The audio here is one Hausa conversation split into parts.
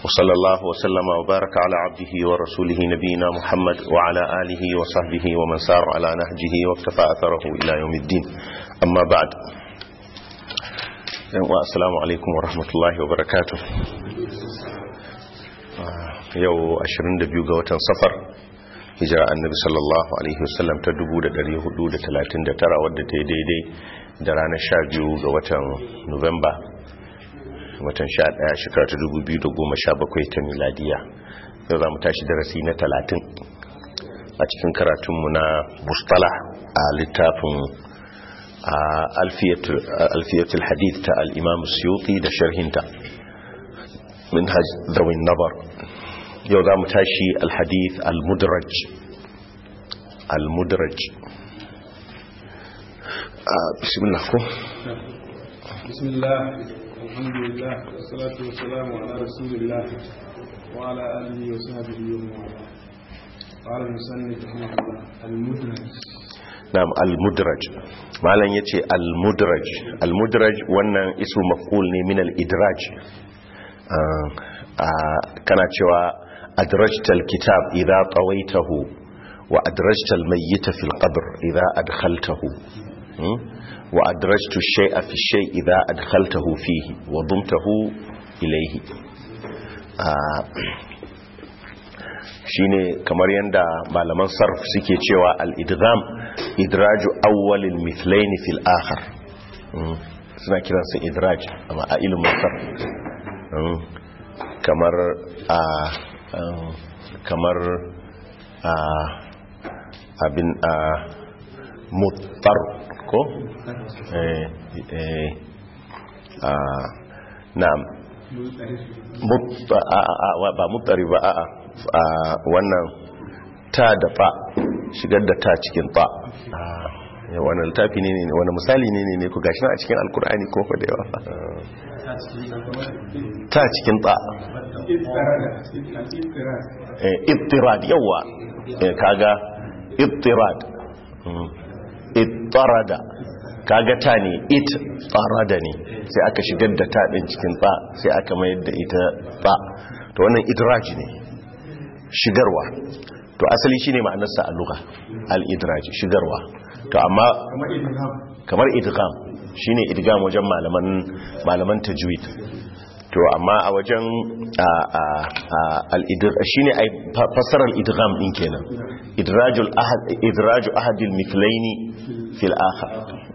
وصلى الله وسلم وبارك على عبده ورسوله نبينا محمد وعلى آله وصحبه ومن سار على نهجه واكتفى أثره إلى يوم الدين. أما بعد، السلام عليكم ورحمة الله وبركاته. يو 22 ga watan safar hijira annabi sallallahu alaihi wasallam ta 1439 wadda ta yi daidai da ranar 12 ga watan Nuwamba watan 11 shekara ta 2017 ta miladiya. yau za mu tashi darasi na 30 a cikin karatunmu na mustalah a littafin alfiyatul hadith ta al-imam suyuti da sharhinta minhaj zawin nabar. yau za mu tashi al-hadith al-mudraj. bismillah ko bismillah alhamdulillah wassalatu wassalamu ala rasulillah wa ala alihi wa sahbihi wa man wala. qala al-musannif rahimahullah al-mudraj. na'am, al-mudraj malan yace al-mudraj wannan ismu maf'ul ne min al-idraj. kana cewa adrajta al-kitab idha tawaitahu wa adrajta al-mayyita fi al-qabr idha adkhaltahu wa adrajtu ash-shay'a fi ash-shay' idha adkhaltahu fihi wa dumtahu ilayhi. shine kamar yanda malaman sarf suke cewa al-idgham idraju awwal al-mithlayn fi al-akhar. suna kiransa idraj amma a ilimin sarf kamar abin muttar ko na'am ba muttari ba wannan ta da fa shigar da ta cikin fa. wannan littafi ne wani misali ne ku gashi na a cikin alkur'ani ko fa da yawa. ta cikin ta ittirad yawa kaga ittirad ittarada kaga ta ne ittarada ne sai aka shigar da ta din cikin ta sai aka mayar da ita ta. to wannan idraj ne, shigarwa. to asali shine ma'anarsa a lugha al-idraj, shigarwa. to amma kamar idgham shine idgham wajen malaman tajwid. to amma a wajen shine ai fassarar al-idgham din kenan, idraju ahad al-mithlayn fi al-akhar.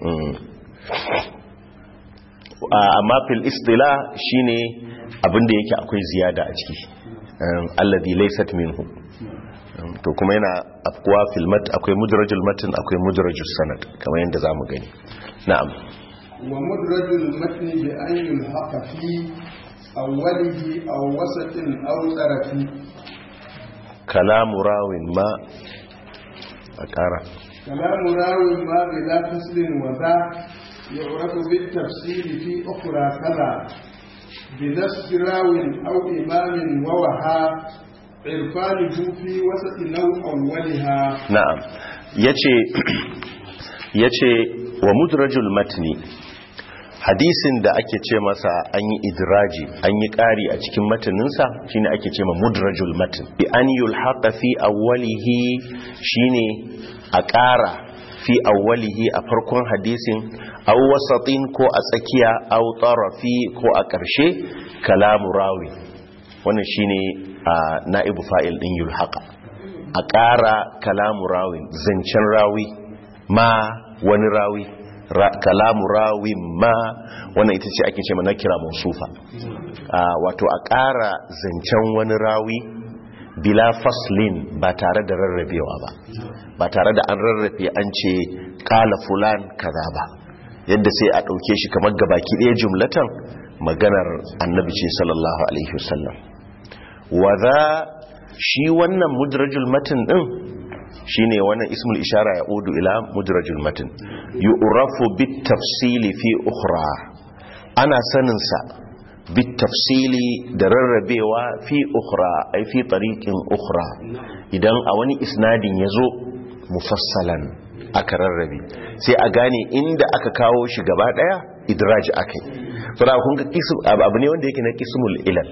amma fil istilah shine abinda yake akwai ziyada a ciki, alladhi laysat minhu. to kuma yana afkuwa fil mat, akwai mudrajul matn akwai mudrajus sanad kamar yadda zamu gani. na'am. wa mudrajul matn bi an yulhaqa fi awwalihi aw wasatin aw tarafi. kalamu rawin ma akara kalamu rawin ma bila faslin wa za yu'rafu bit tafsil fi ukhra kaza bi nafs rawin aw imamin wa waha irfanihu fi wasati naw awwaliha. na'am, yace wa mudrajul matni, hadisin da ake ce masa an yi idraji, an yi ƙari a cikin mataninsa shine ake ce ma mudrajul matn. bi an yulhaqa fi awwalihi shine a ƙara fi awwalihi a farkon hadisin, aw wasatin ko a tsakiya, aw tarafi ko a ƙarshe. kalamu rawi wannan shine na'ibu fa'il din yulhaqa, a ƙara kalamu rawin, zancen rawi, ma wani rawi, kalamu rawin ma wannan ita ce ake ce mana kira mausufa. wato a ƙara zancen wani rawi bila faslin, ba tare da rarrabewa ba tare da an rarrabe an ce kala fulan kaza ba, yadda sai a ɗauke shi kamar gabaki ɗaya jumlatan maganar annabi ce sallallahu alaihi wasallam. wadha shi wannan mudrajul matan din shine wannan ismul ishara ya udu ila mudrajul matan, yu'rafu bit tafsili fi ukhra, ana sanin sa bit tafsili da rarrabewa fi ukhra ay fi tariqin ukhra, idan a wani isnadin yazo mufassalan aka rarrabe sai a gane inda aka kawo shi gaba daya idraj akai. saboda kun ga abu ne wanda yake na qismul ilal,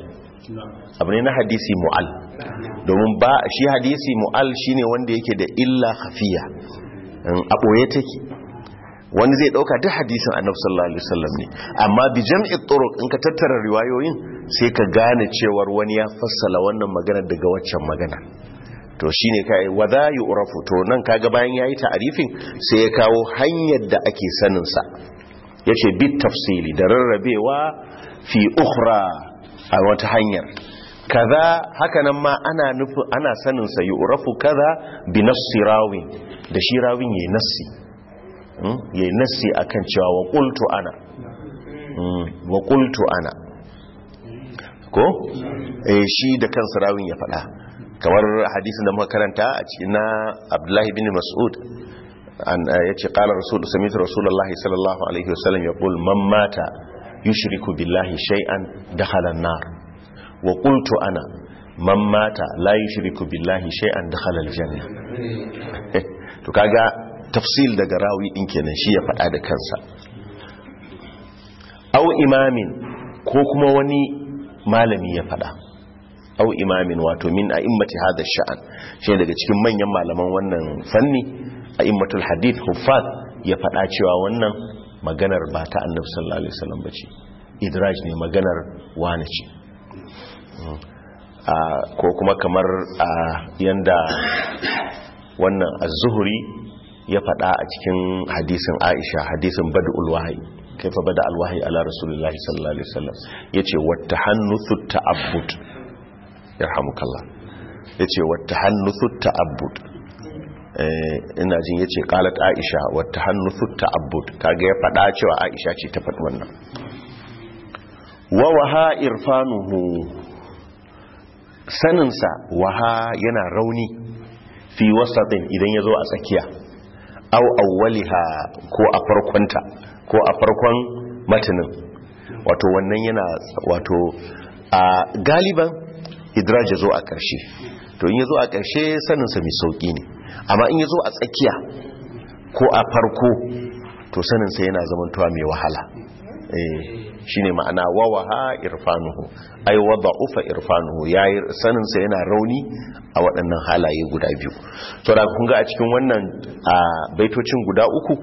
abu ne na hadisi mu'al, domin ba shi hadisi mu'al shine wanda yake da illa khafiya, a ɓoye take, wani zai ɗauka duk hadisin annabi sallallahu alaihi wasallam ne, amma bi jam'i turuq in ka tattara riwayoyin sai ka gane cewar wani ya fassala wannan magana daga waccan magana. To shine kai wada yu'rafu, to nan kaga bayan yayi ta'arifin sai ya kawo hanyar da ake sanin sa, yace bit tafsili da rarrabewa fi ukhra a wata hanyar kaza. Haka nan ma ana nufin ana sanin sa yu'rafu kaza bi nassi rawi, da shi rawin yayi nassi, yayi nassi akan cewa wa qultu ana, wa qultu ana ko shi da kansa rawin ya faɗa, kamar hadisin da muka karanta a cikin na Abdullahi bin Mas'ud yace qala rasul sami'tu rasulullahi sallallahu alaihi wasallam yaqul man mata yushriku billahi shay'an dakhala an-nar wa qultu ana man mata la yushriku billahi shay'an dakhala al-janna. To kaga tafsil daga rawi din kenan, shi ya faɗa da kansa. Aw imamin, ko kuma wani malami ya faɗa, aw imamin wato min a'immati hadha sha'an, shi daga cikin manyan malaman wannan fanni, a'immatul hadith huffaz, ya faɗa cewa wannan maganar ba ta annabi sallallahu alaihi wasallam bace, idraj ne, maganar wani ce. Ko kuma kamar yanda wannan az-Zuhri ya faɗa a cikin hadisin Aisha, hadisin bad'ul wahyi, kaifa bada al-wahyi ala rasulillahi sallallahu alaihi wasallam, yace wattahannuthu ta'abbud, yarhamukallah, yace wattahannuthu ta'abbud, ina jin yace qalat Aisha wattahannuthu ta'abbud, kaga ya faɗa cewa Aisha ce ta faɗi wannan. Wa waha irfanuhu, saninsa waha yana rauni fi wasatin idan ya zo a tsakiya, au awwaliha ko a farkonta ko a farkon matanin, wato wannan yana wato a galiban idraj ya zo a ƙarshe, to in ya zo a ƙarshe saninsa mai sauƙi ne, amma in ya zo a tsakiya ko a farko to saninsa yana zamantowa mai wahala. Shine ma'ana wawaha irfanuhu, ai wada'ufa irfanuhu, yayi saninsa yana rauni a waɗannan halaye guda biyu. To da kun ga a cikin wannan baitocin guda uku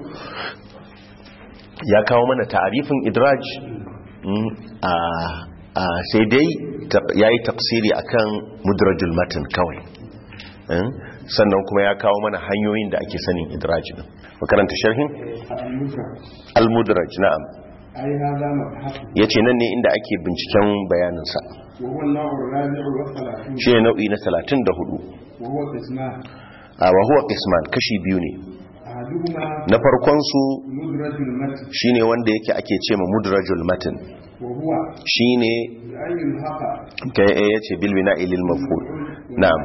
ya kawo mana ta'arifin idraj, sai dai yayi tafsiri akan mudrajul matan kawai, sannan kuma ya kawo mana hanyoyin da ake sanin idraj din. Makaranta sharhin al-mudraj, na'am, yace nan ne inda ake binciken bayaninsa, shi ne nau'i na 34. wa huwa qisman, kashi biyu ne. Na farkon su shine wanda yake ake ce ma mudrajul matan, shine kai yace bil bina'i lil maf'ul, na'am,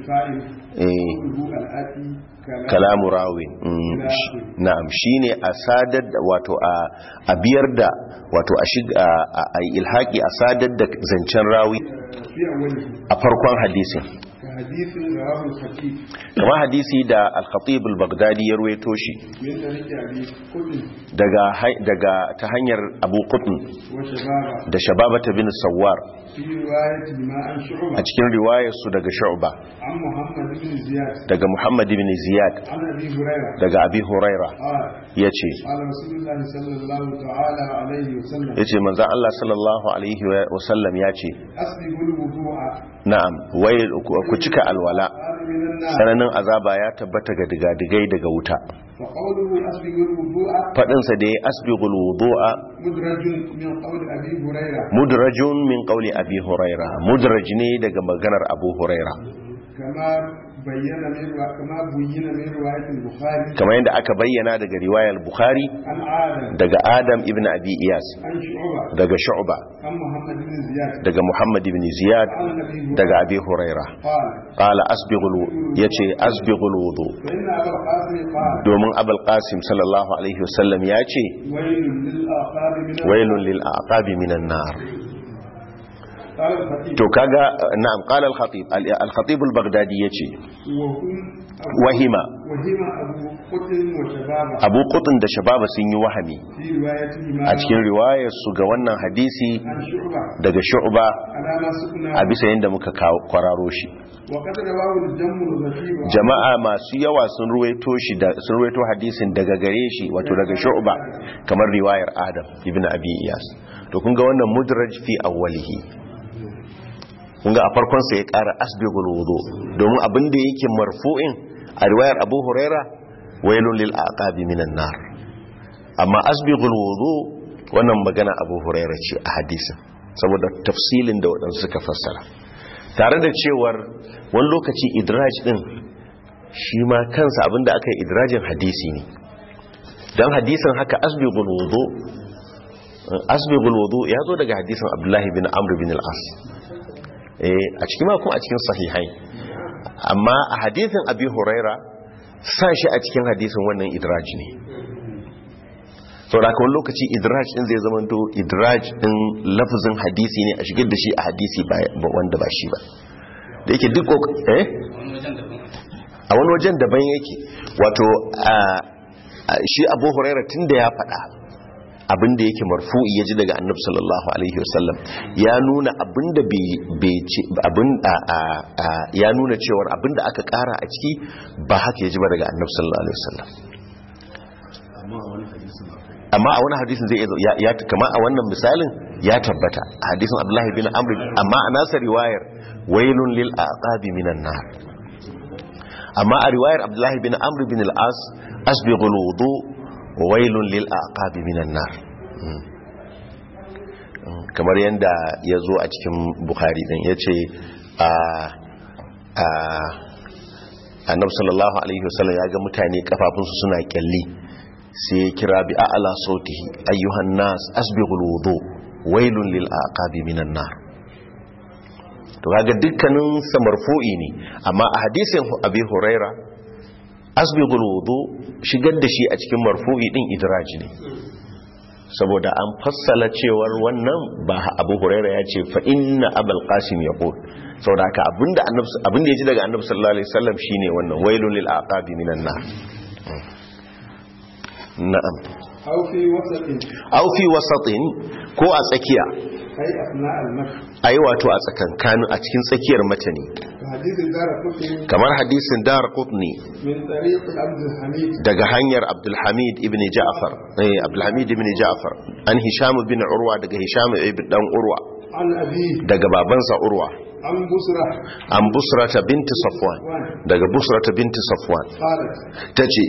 kalamu rawin, na'am, shine asadad wato a biyar da wato a ilhaqi asadad da zancen rawi a farkon hadisin, kama hadisi da al-Khatib al-Baghdadi ya ruwaito shi daga ta hanyar Abu Qutn da Shababata bin Sawwar a cikin riwayar su daga Shu'ba daga Muhammad bin Ziyad daga Abi Huraira yace manzo Allah sallallahu alaihi wasallam yace na'am, wai ku cika alwala, sananin azaba ya tabbata ga digadigai daga wuta. Faɗinsa da ya asbighul wudu'a mudrajun min qawli abi huraira, mudraj ne daga maganar abu huraira, kama yadda aka bayyana daga riwayar Bukhari daga Adam ibn Abi Iyas daga Shu'ba daga Muhammad ibn Ziyad daga Abi Huraira qala yace asbighul wudu, domin Abul Qasim sallallahu alaihi wasallam yace wailun lil aqabi minan nar. قال الخطيب to kaga na'am qala al-khatib al-baghdadi yace وهم wahima أبو قتل وشبابه abu qutn da shababa sun yi wahami في روايتهما a cikin riwayar su ga wannan hadisi عن شعبة daga shu'ba على ما سكنا a bisa yanda muka kwararo shi وقد رواه الجمع الرتيب jama'a masu yawa sun ruwaito hadisin daga gare shi wato daga shu'ba kamar riwayar adam ibn abi iyas to kun ga wannan mudraj fi awwalihi kun ga a farkon sa ya ƙara asbighul wudu domin abin da yake marfu'in a riwayar abu huraira wailun lil aqabi minan nar amma asbighul wudu wannan magana abu huraira ce a hadisin saboda tafsilin da wadansu suka fassara tare da cewar wani lokaci idraj din shi ma kansa abinda aka yi idrajin hadisi ne don hadisin haka asbighul wudu ya zo daga hadisin abdullahi bin amr bin al-as a cikin ma kuma a cikin sahihai amma a hadisin abi huraira sa shi a cikin hadisin wannan idraj ne saboda wani lokaci idraj din zai zama to idraj din lafazin hadisi ne a shigar da shi a hadisi wanda ba shi ba da yake duk a wani wajen daban yake wato shi abu huraira tun da ya faɗa abinda yake marfu'i ya ji daga annabi sallallahu alaihi wasallam ya nuna abinda ya nuna cewar abinda aka ƙara a ciki ba haka ya ji ba daga annabi sallallahu alaihi wasallam amma a wani hadisin zai ya kama a wannan misalin ya tabbata a hadisin abdullahi bin amr amma a nasa riwayar wailun lil aqabi minan nar amma a riwayar abdullahi bin amr bin al-as asbighul wudu wailun lil aqabi minan nar kamar yanda ya zo a cikin bukhari din yace annabi sallallahu alaihi wasallam ya ga mutane kafafunsu suna kyalli sai ya kira bi a'la sautihi ayyuhan nas asbighul wudu wailun lil aqabi minan nar to kaga dukkanin sa marfu'i ne amma a hadisin abi huraira asbighul wudu shigar da shi a cikin marfu'i din idraj ne saboda an fassala cewar wannan ba abu huraira ya ce fa inna abul qasim yaqul saboda haka abinda ya ji daga annabi sallallahu alaihi wasallam shine wannan wailun lil aqabi minan nar na'am aw fi wasatin ko a tsakiya ai wato a tsakankanin a cikin tsakiyar matani kamar hadisin Daraqutni daga hanyar Abdulhamid ibn Ja'far an Hisham bin Urwa daga Hisham ibn dan Urwa daga babansa Urwa an Busra ta binti Safwan daga Busra ta binti Safwan tace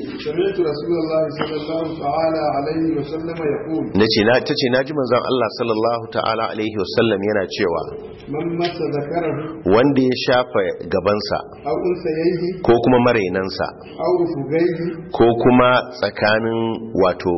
tace naji manzon Allah sallallahu ta'ala alaihi wasallam yana cewa wanda ya shafa gabansa ko kuma marainansa ko kuma tsakanin wato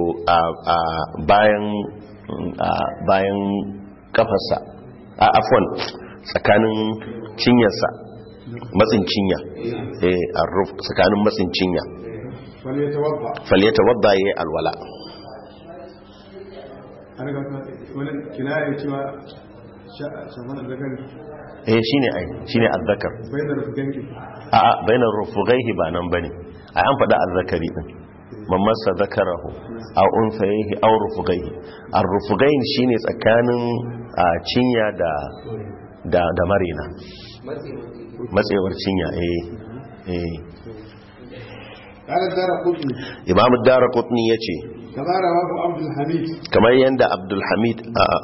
bayan kafarsa afwan tsakanin cinyarsa matsin cinya arruf tsakanin matsin cinya falyatawadda yayi alwala an ga wannan kinaya cewa shaman azzakari shine azzakar bainar rufugaihi ba nan bane ai an faɗa azzakari din mamassa zakarahu aw unsayhi aw rufugaihi ar-rufugain shine tsakanin cinya da marina matsewar cinya imam ad-Daraqutni yace kamar yanda Abdulhamid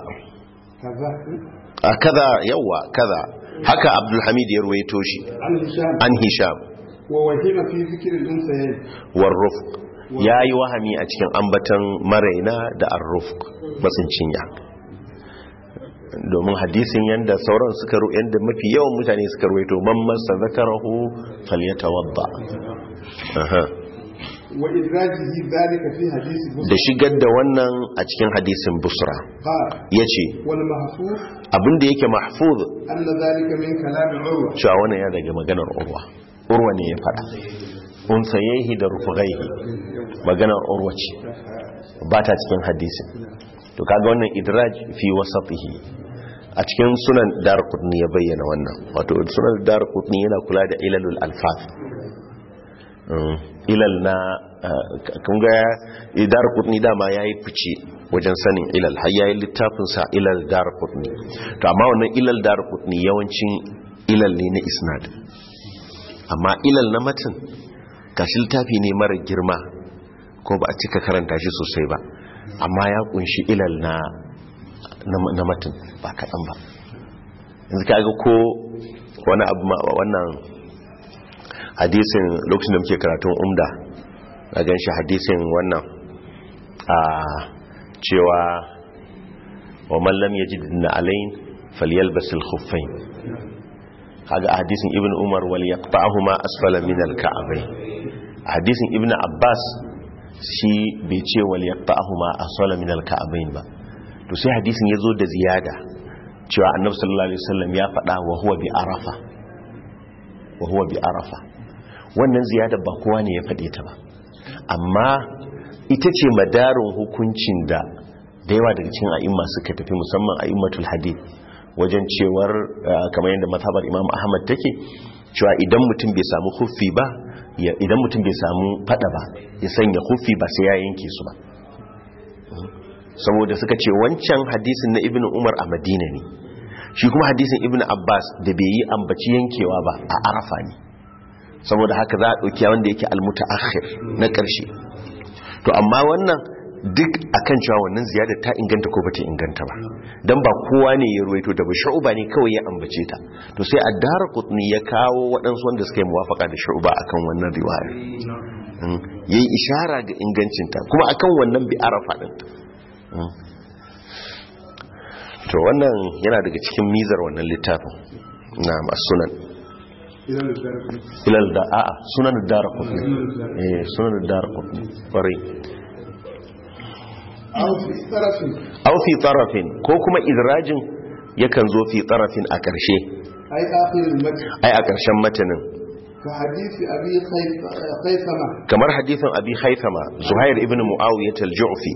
kaza yawa kaza haka Abdulhamid ya ruwaito shi an Hisham war rufq yayi wahami a cikin ambatan maraina da ar-rufq matsin cinya domin hadisin yanda sauran suka yanda mafi yawan mutane suka ruwaito man masa zakarahu falyatawadda wa idrajihi dhalika fi hadisi Busra da shigar da wannan a cikin hadisin Busra yace wal mahfuz abinda yake mahfuz anna dhalika min kalam Urwa cewa wannan ya daga maganar Urwa ne ya fada unsayehi da rufugaihi maganar Urwa ce ba ta cikin hadisin to kaga wannan idraj fi wasatihi a cikin sunan Daraqutni ya bayyana wannan, wato sunan Daraqutni yana kula da ilalul alfaz, ilal na kunga Daraqutni dama yayi fice wajen sanin ilal, har yayi littafin sa ilal Daraqutni. To amma wannan ilal Daraqutni yawancin ilal ne na isnad, amma ilal na matan gashi littafi ne mara girma ko ba a cika karanta shi sosai ba, amma ya kunshi ilal na matan ba kaɗan ba. yanzu ka ga ko wani abu wannan hadisin lokacin da muke karatun umda na gan shi hadisin wannan a cewa wa man lam yajid na'alayn falyalbas al-khuffayn. kaga hadisin ibn umar wal yaqta'huma asfala min al-ka'bayn. hadisin ibn abbas shi bai ce wal yaqta'huma asfala min al-ka'bayn ba, to sai hadisin yazo da ziyada cewa annabi sallallahu alaihi wasallam ya faɗa wa huwa bi arafa. wannan ziyada ba kowa ne ya faɗe ta ba, amma ita ce madarin hukuncin da yawa daga cikin a'imma suka tafi, musamman a'immatul hadith, wajen cewar kamar yadda mazhabar imam ahmad take cewa idan mutum bai samu huffi ba, idan mutum bai samu fada ba, ya sanya huffi ba sai ya yanke su ba, saboda suka ce wancan hadisin na ibnu umar a madina ne, shi kuma hadisin ibnu abbas da bai yi ambaci yankewa ba a arafa ne, saboda haka za a ɗauki wanda yake almutaakhir na ƙarshe. to amma wannan duk akan cewa wannan ziyada ta inganta ko bata inganta ba, dan ba kowa ne ya ruwaito da ba, shu'ba ne kawai ya ambace ta, to sai ad-Daraqutni ya kawo waɗansu wanda suka yi muwafaka da shu'ba akan wannan riwaya, yayi ishara ga ingancinta kuma akan wannan bi arafa din. to wannan yana daga cikin mizar wannan littafin na as-sunan ilal da a'a sunan ad-Daraqutni sunan ad-Daraqutni bari aw fi tarafin, ko kuma idrajin yakan zo fi tarafin a ƙarshe, ai a ƙarshen matanin, kamar hadithin abi khaythama zuhair ibn muawiyah al-ju'fi,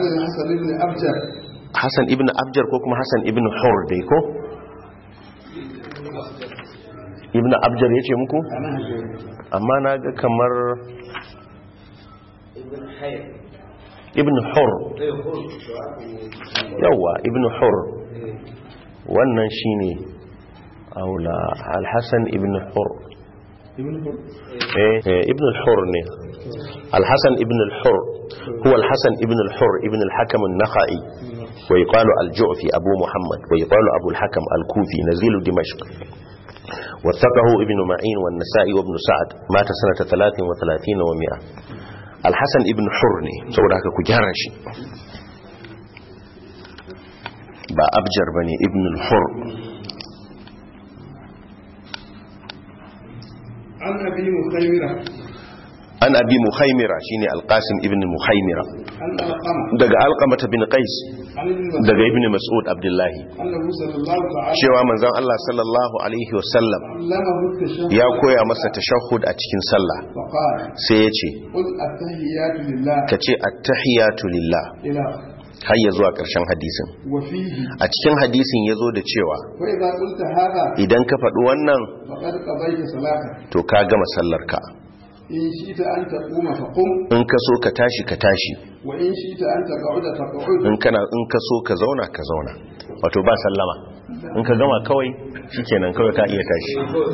hasan ibn abjar ko kuma hasan ibn hur dai ko ibn abjar yace muku, amma na ga kamar ibn hur, yawa ibn hur wannan shine aula al-hasan ibn hur, ibn al-hur ne al-hasan ibn al-hur huwa al-hasan ibn al-hur ibn al-hakam an-nakhai wa yuqalu al-ju'fi abu muhammad wa yuqalu abu al-hakam al-kufi nazilu dimashq. وثقه ابن معين والنسائي وابن سعد مات سنة 33 و100. الحسن ابن حر ne saboda haka ku gyara shi, ba abjar bane ibn al-hur. an abi mukhaymira shine al-qasim ibn mukhaymira, daga alqamah bin qais, daga ibn mas'ud abdullahi, cewa manzon Allah sallallahu alaihi wasallam ya koya masa tashahhud a cikin sallah, sai ya ce ka ce attahiyatu lillah har ya zuwa ƙarshen hadisin. A cikin hadisin ya zo da cewa idan ka faɗi wannan to ka gama sallarka, in ka so ka tashi ka tashi, in ka so ka zauna ka zauna, wato ba sallama, in ka gama kawai shikenan kawai ka iya tashi.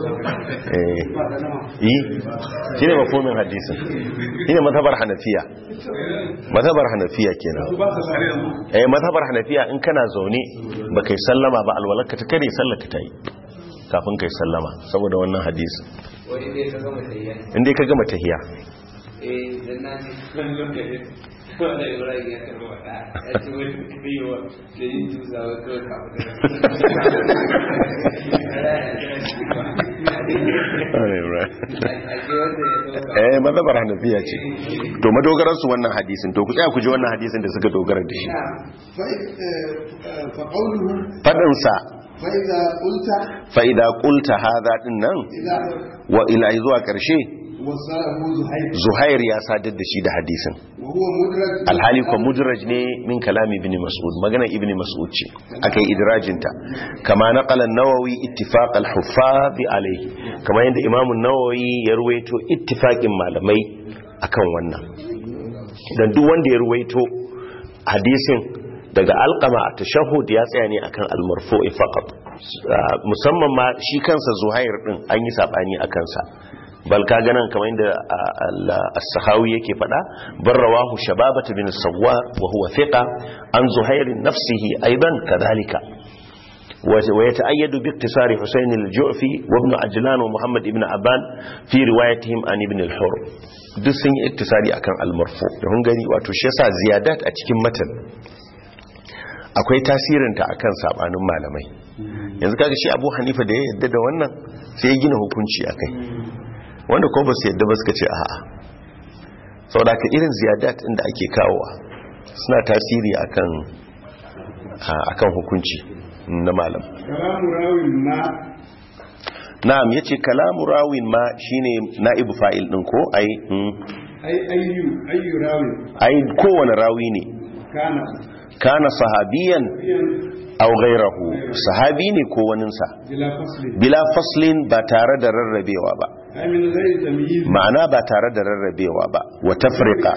shine mafhumin hadisin, shine mazhabar hanafiya kenan. mazhabar hanafiya in kana zaune ba kai sallama ba alwalarka ta kare, sallarka ta yi kafin kai sallama, saboda wannan hadisi. inda ka gama tahiya mazhabar hanafiya ce, to madogaran su wannan hadisin, to ku tsaya ku ji wannan hadisin da suka dogara da shi. faɗinsa fa'ida ƙulta haza ɗin nan wa ila zuwa ƙarshe, وصله زهير Zuhair ya sadar da shi da hadisin وهو مدرج alhali ko mudraj ne min kalami ibn mas'ud magana ibn mas'ud ce akai idrajinta kama naqala an-nawawi ittifaq al-huffaz alayhi kama yanda imam an-nawawi ya ruwaito ittifaqin malamai akan wannan dan duk wanda ya ruwaito hadisin daga alqama a tashahhud ya tsaya ne akan al-marfu'i faqat musamman ma shi kansa Zuhair din an yi sabani akan sa bal ka ganan kamar inda as-sahawi yake fada barrawahu shababatu bin sawwar wa huwa thiqa an Zuhair nafsihi aidan kadhalika wa yata'ayyadu bi iktisari Husayn al-Ju'fi wa ibn Ajlan wa Muhammad ibn Aban fi riwayatihim an ibn al-Hurr duk sun yi iktisari akan al-marfu da hun gani wato shi yasa ziyadat a cikin matan akwai tasirinta akan sabanin malamai yanzu kaga shi Abu Hanifa da ya yadda da wannan sai ya gina hukunci akai wanda ko ba su yadda ba suka ce a'a saboda ka irin ziyadat inda ake kawowa suna tasiri akan hukunci na malam. Kalamu rawin ma na'am yace kalamu rawin ma shine na'ibu fa'il din ko ai ayyu rawin ai kowane rawi ne kana sahabiyan aw ghayrahu sahabi ne ko waninsa bila faslin ba tare da rarrabewa ba ma'ana ba tare da rarrabewa ba wa tafriqa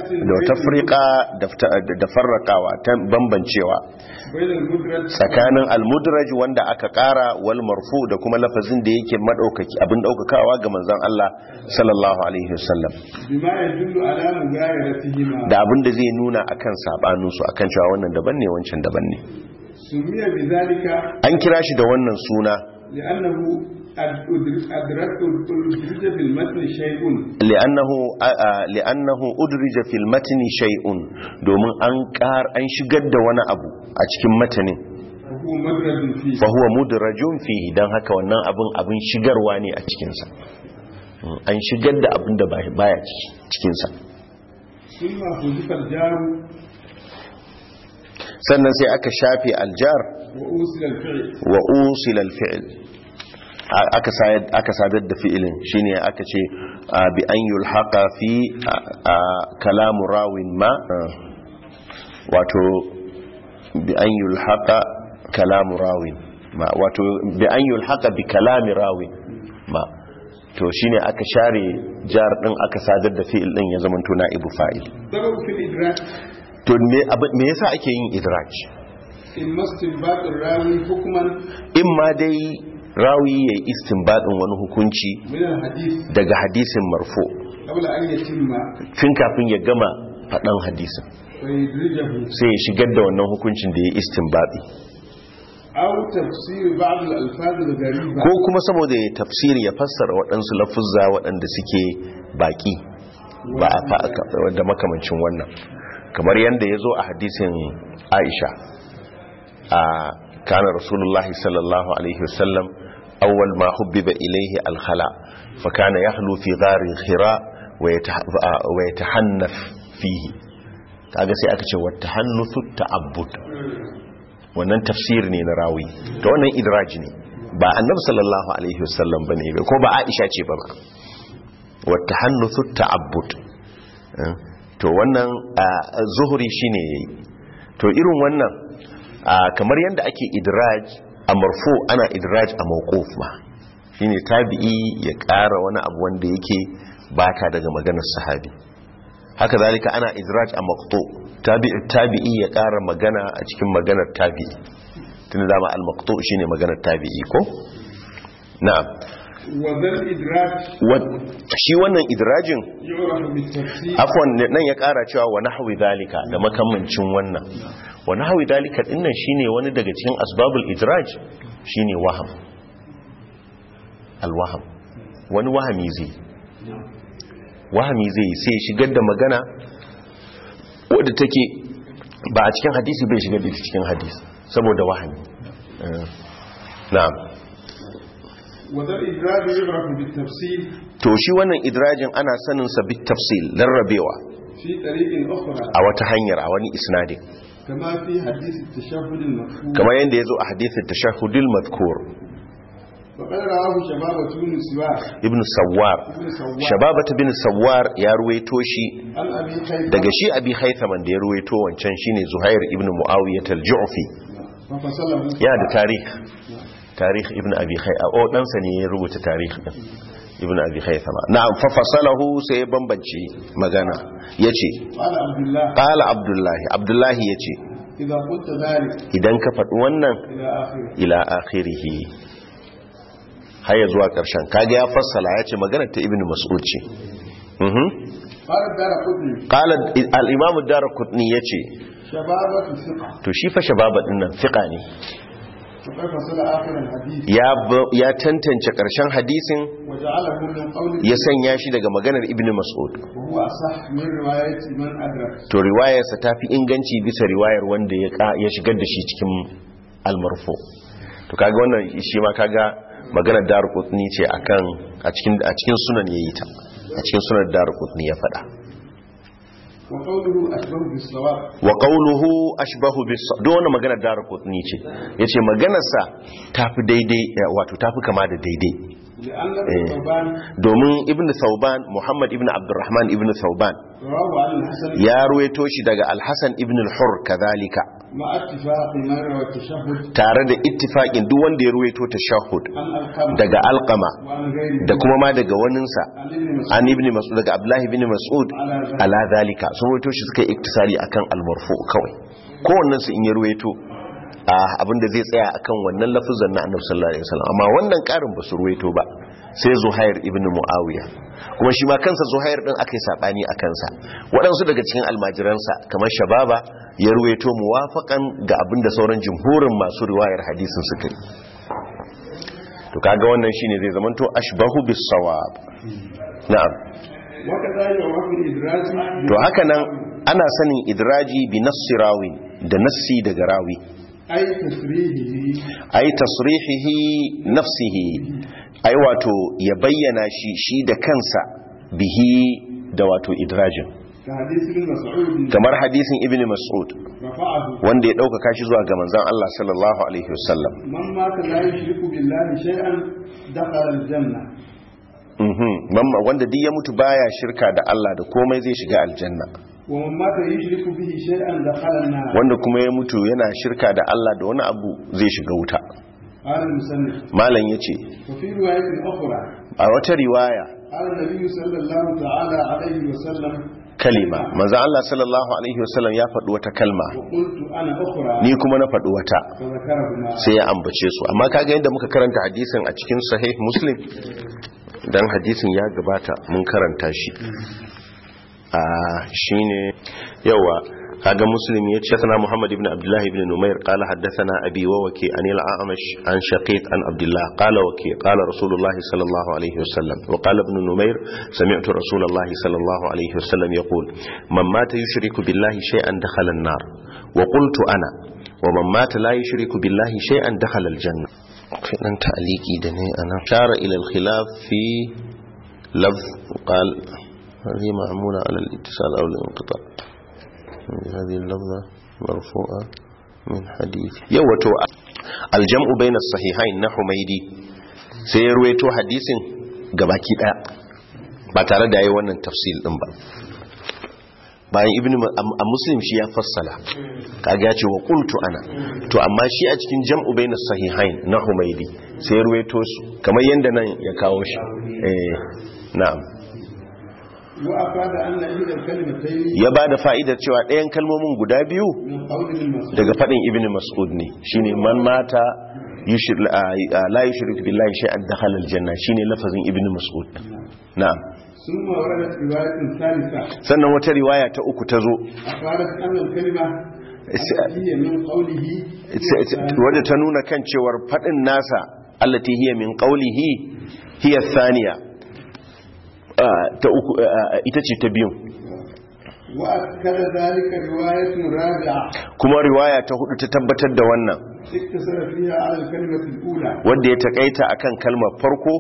da farraqawa ta bambancewa tsakanin al-mudraj wanda aka kara wal marfu da kuma lafazin da yake madaukaki abin daukakawa ga manzon Allah sallallahu alaihi wasallam bima yadullu ala mughayratihima da abin da zai nuna akan sabanin su akan cewa wannan daban ne wancan daban ne sumiya bizalika an kira shi da wannan suna li'annahu أدركت أدرج في المتن شيء لأنه أدرج في المتن شيء دومن أن شجد وانا أبو أشكم متن فهو مدرج فيه دان هكا وانا أبن شجر واني أشكنسا أن شجد أبن دبايا أشكنسا ثم حذف الجار sannan sai aka shafe aljar wa usila alfi'l aka sadar da fi'ilin shine aka ce bi an yulhaqa fi kalamu rawin ma wato bi an yulhaqa kalamu rawin ma wato bi an yulhaqa bi kalami rawin ma to shine aka share jar din aka sadar da fi'il din ya zama to na'ibu fa'il to me yasa ake yin idraj in ma dai rawi ya yi istinbadin wani hukunci daga hadisin marfo tun kafin ya gama faɗan hadisin sai ya shigar da wannan hukuncin da ya yi istinbadi ko kuma saboda ya tafsiri ya fassara waɗansu lafuzza waɗanda suke baƙi ba a da makamancin wannan kamar yadda ya zo a hadisin Aisha a kana rasulullahi sallallahu alaihi wasallam awwal ma hubbiba ilayhi al-khala fa kana yahlu fi ghari khira wa yatahannaf fihi kaga sai aka ce wa tahannuthu ta'abbud wannan tafsir ne na rawi to wannan idraj ne ba annabi sallallahu alaihi wasallam bane ko ba Aisha ce ba wa tahannuthu ta'abbud to wannan zuhuri shine yayi to irin wannan kamar yanda ake idraj a marfu ana idraj a mawquf ma shine tabi'i ya ƙara wani abu wanda yake bata daga maganar sahabi haka zalika ana idraj a maqtu tabi'i ya ƙara magana a cikin maganar tabi'i tunda dama al-maqtu shine maganar tabi'i ko na'am shi wannan idrajin afwan nan ya kara cewa wa nahwi dalika da makamancin wannan wa nahwi dalika dinnan shine wani daga cikin asbabul idraj shine waham alwaham wani wahami zai sai shigar da magana wadda take ba a cikin hadisi bai shigar da cikin hadisi saboda wahami na'am wadar idraji yu'rafu bit tafsil to shi wannan idrajin ana sanin sa bit tafsil larrabewa fi tariqin ukhra a wata hanyar a wani isnadin kama fi hadith at-tashahhud al-madhkur kama yanda yazo a hadith at-tashahhud al-madhkur وقد رواه شبابة بن سوار ibn sawwar shababata bin sawwar ya ruwaito shi عن أبي خيثمة daga shi abi haithaman da ya ruwaito wancan shine zuhair ibn muawiyah al-ju'fi ففصله yana da tarikh ibn abi haithama dan sa ne ya rubuta tarikh din ibn abi haithama na'am fa fasalahu sai ya bambance magana yace قال عبد الله qala abdullahi yace إذا قلت ذلك idan ka faɗi wannan إلى آخره ila akhirih haya zuwa ƙarshen kaga ya fassala yace magana ta ibn mas'ud ce قال الدارقطني qala al-imam ad-darqutni yace شبابة ثقة to shi fa shababa dinnan fiqa ne وقد فصل آخر الحديث ya tantance ƙarshen hadisin وجعله من قول ya sanya shi daga maganar ibn mas'ud وهو أصح من رواية من أدرك to riwayarsa ta fi inganci bisa riwayar wanda ya shigar da shi cikin almarfo to kaga wannan shi ma kaga maganar Daraqutni ce akan a cikin sunan yayi ta a cikin sunan Daraqutni ya faɗa وقوله أشبه بالصواب wa qawluhu ashbahu bis don wannan maganar Daraqutni ce yace maganar sa tafi daidai wato tafi kama da daidai لأن الثوبان domin ibn Thawban Muhammad ibn Abdurrahman ibn Thawban رواه عن الحسن ya ruwaito shi daga Al-Hasan ibn al-Hurr kadhalika مع اتفاق من روى التشهد tare da ittifaqin duk wanda ya ruwaito tashahhud عن القمة daga Alqama وعن غيره da kuma ma daga waninsa عن ابن مسعود an ibn Mas'ud daga Abdullah ibn Mas'ud ala zalika sun ruwaito shi suka yi iktisari akan al-marfu kawai kowannen su in ya ruwaito abinda zai tsaya akan wannan lafazin na Annabi sallallahu alaihi wasallam amma wannan karin ba su ruwaito ba sai Zuhair ibn Muawiya kuma shi ma kansa Zuhair din akai sabani a kansa waɗansu daga cikin almajiransa kamar Shababa ya ruwaito muwafaqan ga abinda sauran jumhurin masu riwayar hadisin suka yi to kaga wannan shine zai zamanto ashbahu bis sawab na'am وكذلك وفي الإدراج to haka nan ana sanin idraji bi nassi rawi da nassi daga rawi أي تسريحه ay tasrihihi nafsihi ay wato ya bayyana shi da kansa bihi da wato idrajin كحديث ابن مسعود kamar hadisin ibn mas'ud رفعه wanda ya dauka shi zuwa ga manzon Allah sallallahu alaihi wasallam من مات لا يشرك بالله شيئا دخل الجنة mamma wanda duk ya mutu baya shirka da Allah da komai zai shiga aljanna ومن مات يشرك به شيئا دخل النار wanda kuma ya mutu yana shirka da Allah da wani abu zai shiga wuta قال المسلم malam yace وفي رواية أخرى a wata riwaya قال النبي صلى الله تعالى عليه وسلم kalima manzo Allah sallallahu alaihi wasallam ya faɗi wata kalma وقلت أنا أخرى ni kuma na faɗi wata فذكرهما sai ya ambace su amma kaga yadda muka karanta hadisin a cikin sahih muslim dan hadisin ya gabata mun karanta shi shine yawa kaga muslim ya ce sana muhammad ibn abdullah ibn numair qala haddathana abi wa waki anil a'mash an shaqiq an abdullah qala waki qala rasulullah sallallahu alaihi wasallam wa qala ibn numair sami'tu rasulullah sallallahu alaihi wasallam yaqul man mata yushriku billahi shay'an dakhala an-nar wa qultu ana wa man mata la yushriku billahi shay'an dakhala al-janna dan ta'liqi da ne ana shara ila al-khilaf fi lafz qal هذه معمولة على الاتصال أو الانقطاع هذه اللفظة مرفوعة من حديث يوتو الجمع بين الصحيحين نحميدي سيرويتو حديث gabaki daya ba tare da yayi wannan tafsil din ba bayan ibnu muslim shi ya fassala kaga ya ce wa qultu ana to amma shi a cikin jam'u bayna sahihain na humaydi sai ruwaito su kamar yanda nan ya kawo shi na'am ya ba da fa'idar cewa ɗayan kalmomin guda biyu daga faɗin ibn mas'ud ne shine man mata la yushrik billahi shay'an dakhala aljanna shine lafazin ibn mas'ud na'am sannan wata riwaya ta uku ta zo wadda ta nuna kan cewar faɗin nasa allati hiya min qawlihi hiya thaniya ta uku ita ce ta biyu kuma riwaya ta hudu ta tabbatar da wannan wanda ya takaita akan kalmar farko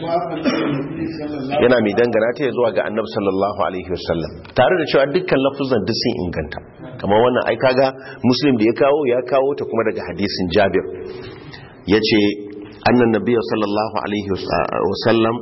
yana mai dangana ta zuwa ga annabi sallallahu alaihi wasallam tare da cewa dukkan lafuzan duk sun inganta kamar wannan ai kaga muslim da ya kawo ta kuma daga hadisin jabir yace annan nabiyyu sallallahu alaihi wasallam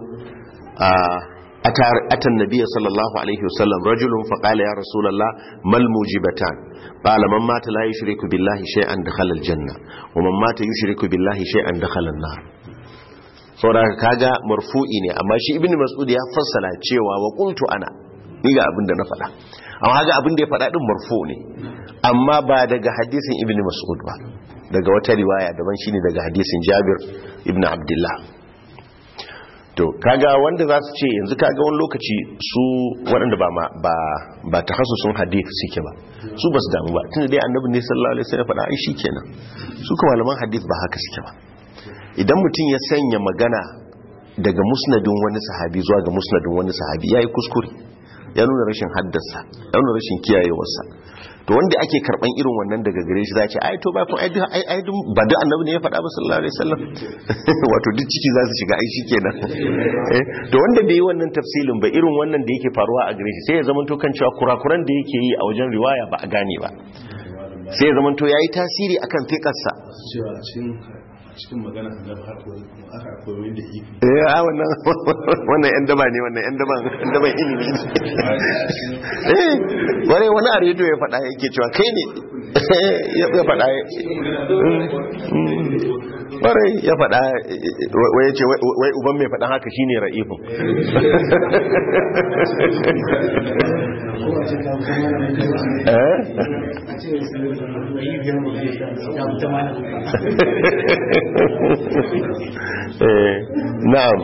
أتى النبي صلى الله عليه وسلم رجل فقال يا رسول الله ما الموجبتان قال من مات لا يشرك بالله شيئا دخل الجنة ومن مات يشرك بالله شيئا دخل النار saboda kaga marfu'i ne amma shi ibnu mas'ud ya fassala cewa wa qultu ana ni ga abin da na faɗa amma kaga abin da ya faɗa din marfu ne amma ba daga hadisin ibnu mas'ud ba daga wata riwaya daban shine daga hadisin Jabir ibn Abdullah. To kaga wanda za su ce yanzu kaga wani lokaci su waɗanda ba takhassusun hadith suke ba su basu damu ba tunda dai annabi ne sallallahu alaihi wasallam faɗa ai shikenan su kuma malaman hadith ba haka suke ba. Idan mutum ya sanya magana daga musnadin wani sahabi zuwa ga musnadin wani sahabi yayi kuskure, ya nuna rashin haddasa, ya nuna rashin kiyayewarsa. To wanda ake karban irin wannan daga gare shi zace ai to ba kun ai ba da annabi ne ya faɗa ba sallallahu alaihi wasallam wato duk ciki za su shiga ai shikenan to wanda bai yi wannan tafsilin ba irin wannan da yake faruwa a gare shi sai ya zama to kan cewa kurakuran da yake yi a wajen riwaya ba a gane ba, sai ya zama to yayi tasiri akan fiqarsa cewa cikin magana da har aka koyi da ifi wannan yan daba ne, wannan yan daban ilimi wani a rediyo ya faɗa yake cewa kai ne ya faɗa ya faɗa wai ya ce wai uban mai faɗa haka shine ra'ifin na'am.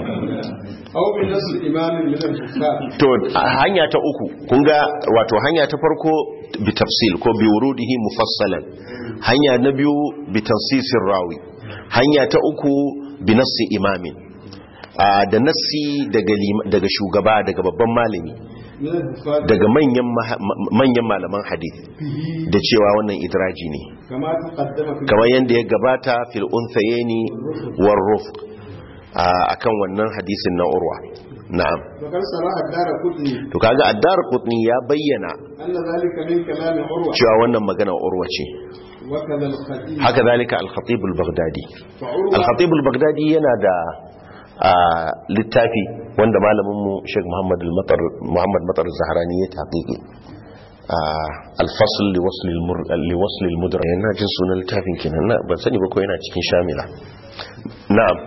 To hanya ta uku kun ga wato hanya ta farko bi tafsil ko bi wurudihi mufassalan, hanya na biyu bi tansisir rawi, hanya ta uku bi nassi imamin, da nassi daga shugaba, daga babban malami, daga manyan malaman hadith da cewa wannan idraji ne kamar yadda ya gabata fil unthayni war rufq akan wannan hadisin na Urwa. Na'am. To kaga ad-Darqutni ya bayyana cewa wannan magana Urwa ce. Haka zalika al-Khatib al-Baghdadi. Al-Khatib al-Baghdadi yana da littafi wanda malamin mu Sheikh Muhammad Matar Zahrani ya taqiqi. Al-Fasl li wasl al-Mudrak. Yana jin sunan littafin kenan, ban sani ba ko yana cikin Shamila. Na'am.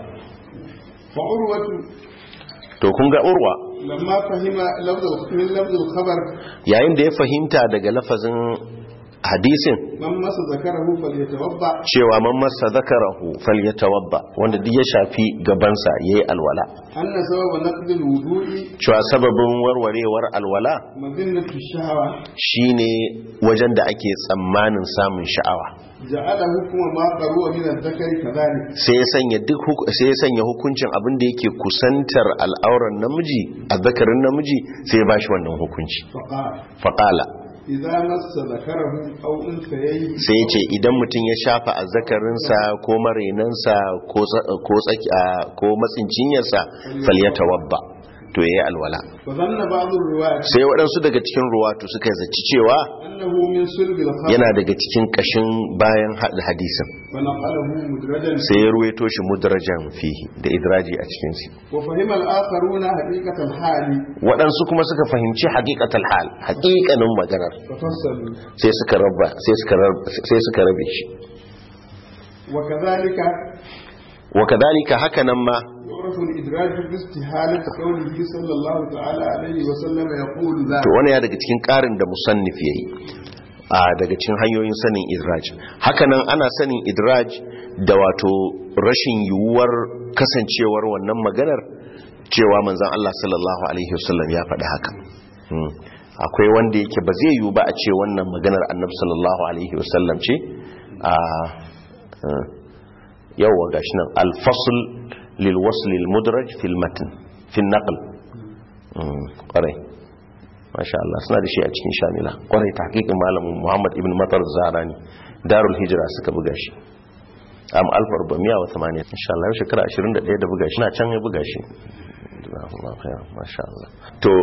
To kun ga Urwa lamma fahima lafzul khabar yayin da ya fahimta daga lafazin hadisin man masa zakarahu falyatawadda cewa man masa zakarahu falyatawadda wanda duk ya shafi gabansa yayi alwala, anna sababa naqdil wudu'i cewa sababin warwarewar alwala madinatu shahawa shine wajen da ake tsammanin samun sha'awa, ja'ala hukuma ma qaruwa min al-dhakari kadhalik sai ya sanya hukuncin abin da yake kusantar al'auran namiji, azzakarin namiji, sai ya bashi wannan hukunci. Faqala idan massa zakarahu aw unsayi, sai ya ce idan mutum ya shafa azzakarinsa ko marenansa ko matsincinyarsa falyatawadda, to yayi alwala. Sai waɗansu daga cikin ruwatu suka zaci cewa yana daga cikin kashin bayan hadisin, sai ya ruwaito shi mudrajan fihi da idraji a cikin shi. Waɗansu kuma suka fahimci haqiqatul hal, haqiqanin maganar, sai suka rabe shi. وكذلك هكذا ما يعرف الإدراج باستحالة قوله صلى الله تعالى عليه وسلم يقول ذلك. وانا ya daga cikin karin da musannif yayi daga cikin hanyoyin sanin idraj. Hakanan ana sanin idraj da wato rashin yiwuwar kasancewar wannan maganar cewa manzon Allah sallallahu alaihi wasallam ya faɗi haka. Akwai wanda yake ba zai yiwu ba a ce wannan maganar Annabi sallallahu alaihi wasallam ce yawwa gashi nan al-fasl lil wasl al-mudraj fi al-matn fi an-naql kwarai masha Allah suna da shi a cikin Shamila kwarai tahqiqin malamin Muhammad ibn Matar Zahrani Darul Hijra suka buga shi am 1408 insha Allah shekara 21 da buga shi na can ya buga shi Allah khair masha Allah. To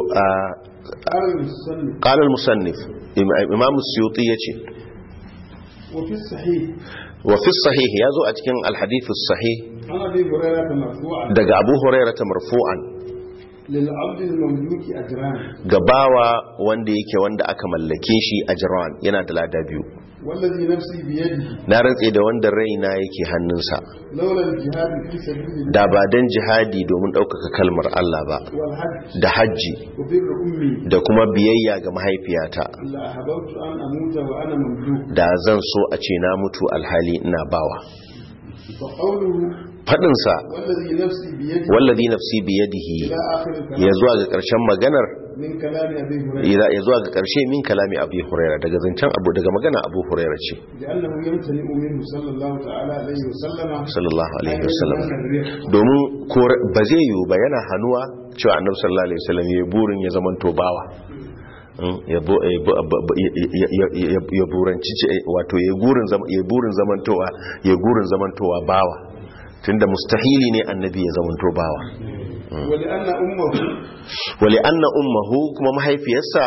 qala al-musannif Imam Suyuti yace wa fi sahih yazo a cikin al-hadith as-sahih عن أبي هريرة مرفوعا daga Abu Hurairah marfu'an للعبد المملوك أجران gabawa wanda yake wanda aka mallake shi ajran yana da lada biyu والذي نفسي بيده na rantse da wanda raina yake hannunsa لولا الجهاد في سبيل الله da ba dan jihadi domin ɗaukaka kalmar Allah ba والحج da hajji وبر أمي da kuma biyayya ga mahaifiyata لأحببت أن أموت وأنا مملوك da zan so a ce na mutu alhali ina bawa فقوله fadinsa والذي نفسي بيده wallazi nafsi biyadihi إلى آخر الكلام ya zuwa ga ƙarshen maganar من كلام أبي هريرة ya zuwa ga ƙarshe min kalami Abu Huraira daga zancen daga magana Abu Huraira ce لأنه يمتنع منه صلى الله تعالى عليه وسلم sallallahu alaihi wasallam domin ba zai yiwu ba yana hanuwa cewa Annabi sallallahu alaihi wasallam ya burin ya zamanto bawa ya buranci wato ya gurin zamantowa bawa tunda mustahili ne annabi ya zamanto bawa wali anna ummuhu kuma mahaifiyarsa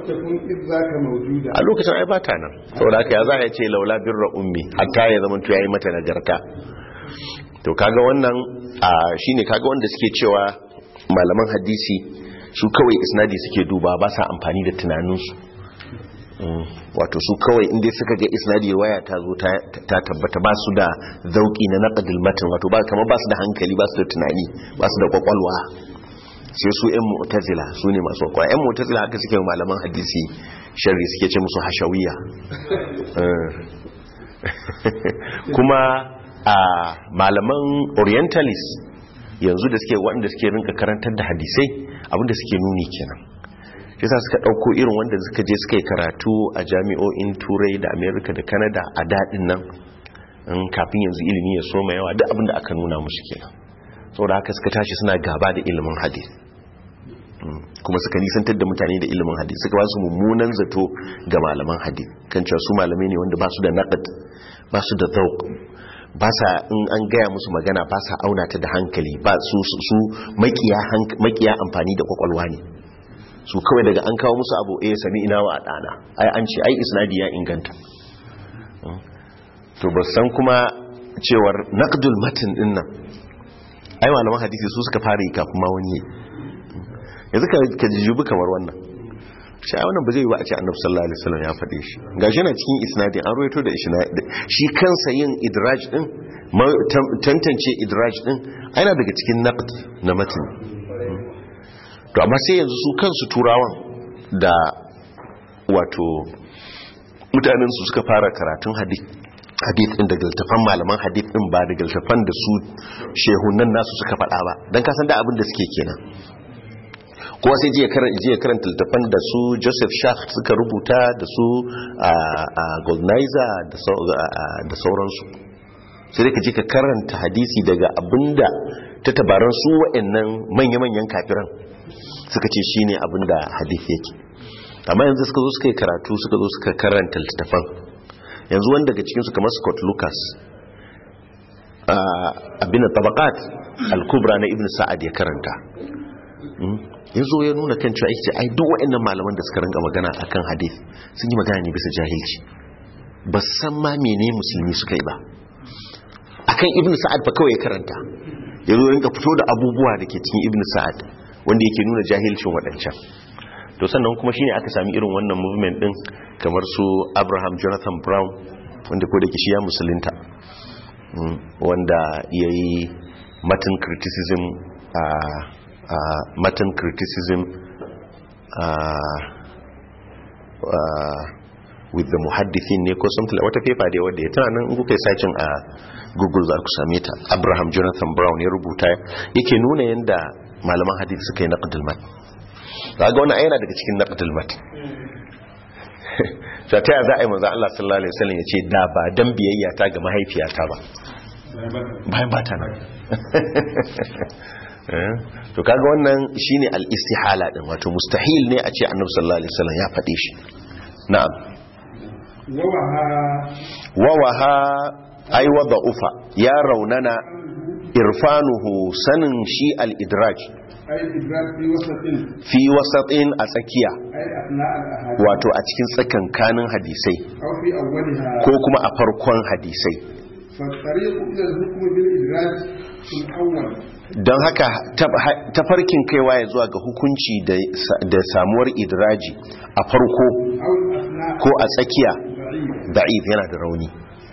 a lokacin ai bata nan saboda haka ya za a ce laula birra ummi hatta ya zamanto yayi mata nagarta to kaga wannan shine kaga wanda suke cewa malaman hadisi su kawai isnadi suke duba ba sa amfani da tunaninsu wato su kawai inda suka ga isnadi waya ta zo ta tabbata ba su da zauki na naqdil matan wato ba kamar ba su da hankali ba su da tunani ba su da kwakwalwa sai su ƴan mu'tazila su ne masu kwakwalwa ƴan mu'tazila haka suke malaman hadisi sharri suke ce musu hashawiya kuma a malaman orientalist yanzu da suke waɗanda suke rinka karantar da hadisai abinda suke nuni kenan shi yasa suka ɗauko irin wanda suka je suka yi karatu a jami'o'in turai da america da canada a daɗin nan kafin yanzu ilimi ya soma yawa duk abinda aka nuna musu kenan saboda haka suka tashi suna gaba da ilimin hadis kuma suka nisantar da mutane da ilimin hadis suka ba su mummunan zato ga malaman hadis kan cewa su malamai ne wanda ba su da naqd ba su da zawq ba sa in an gaya musu magana ba sa auna ta da hankali ba su makiya amfani da kwakwalwa ne su kawai daga an kawo musu abu sami ina wa adana ai an ce ai isnadi ya inganta to ba san kuma cewar naqdul matn din nan ai malaman hadisi su suka fara yi kafin ma wani yanzu ka jijubi kamar wannan shi a wannan ba zai yi ba a ce annabi sallallahu alaihi wasallam ya faɗe shi gashi na cikin isnadin an ruwaito da shi kansa yin idraj din tantance idraj din ana daga cikin naqd na matan to amma sai yanzu su kansu turawan da wato mutanen su suka fara karatun hadith din daga littafan malaman hadith din ba daga littafan da su shehunan nasu suka faɗa ba dan ka san da abin da suke kenan kowa sai je karanta littafan da su Joseph Schacht suka rubuta da su Goldneiser da sauransu sai dai ka je ka karanta hadisi daga abinda ta tabaran su wa'annan manya-manyan kafiran suka ce shine abinda hadisi yake amma yanzu suka zo suka yi karatu suka zo suka karanta littafan yanzu wanda daga cikinsu kamar Scott Lucas abin tabaqat al-kubra na Ibn Sa'ad ya karanta yanzu ya nuna kan cewa ai duk waɗannan malaman da suka rinka magana akan hadith sun yi magana ne bisa jahilci ba san ma mene musulmi suka yi ba akan Ibn Sa'ad fa kawai ya karanta yanzu ya rinka fito da abubuwa da ke cikin Ibn Sa'ad wanda yake nuna jahilcin waɗancan to sannan kuma shine aka sami irin wannan movement din kamar su Abraham Jonathan Brown wanda ko da ke shi ya musulunta wanda yayi matan criticism with the muhaddithin ne ko something like wata paper da wadda ya tana nan kuka yi sacin a Google za ku same ta. Abraham Jonathan Brown ya rubuta yake nuna yanda malaman hadith suka yi naqdul mat kaga wannan ayana daga cikin naqdul mat sai ta za a yi manzo Allah sallallahu alaihi wasallam ya ce da ba dan biyayya ta ga mahaifiyata ba bayan bata nan to kaga wannan shine al-istihala din wato mustahil ne a ce annabi sallallahu alaihi wasallam ya fade shi na'am wawaha ay wada'ufa ya raunana irfanuhu sanin shi al-idraj أي إدراك في وسط fi wasatin a tsakiya أي أثناء الأحاديث wato a cikin tsakankanin hadisai أو في أولها. ko kuma a farkon hadisai. فالطريق إلى الحكم بالإدراك في الأول don haka tafarkin kaiwa ya zuwa ga hukunci da samuwar idraji a farko أو الأثناء ko a tsakiya ضعيف، da'if yana da rauni,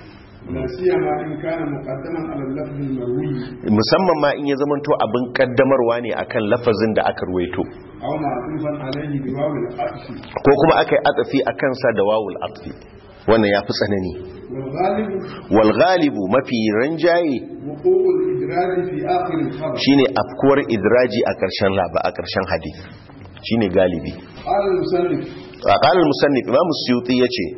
لا سيما إن كان مقدما على اللفظ المروي musamman ma in ya zamanto abin kaddamarwa ne akan lafazin da aka ruwaito أو معطوفا عليه بواو العطف. ko kuma aka yi atsafi a kansa da wawul atfi, wannan ya fi tsanani. والغالب wal ghalibu mafi ranjaye وقوع الإدراك في آخر الخبر. shine afkuwar idraji a ƙarshen a ƙarshen hadith shine galibi. قال المسلم qala al-musannif imam as-suyuti yace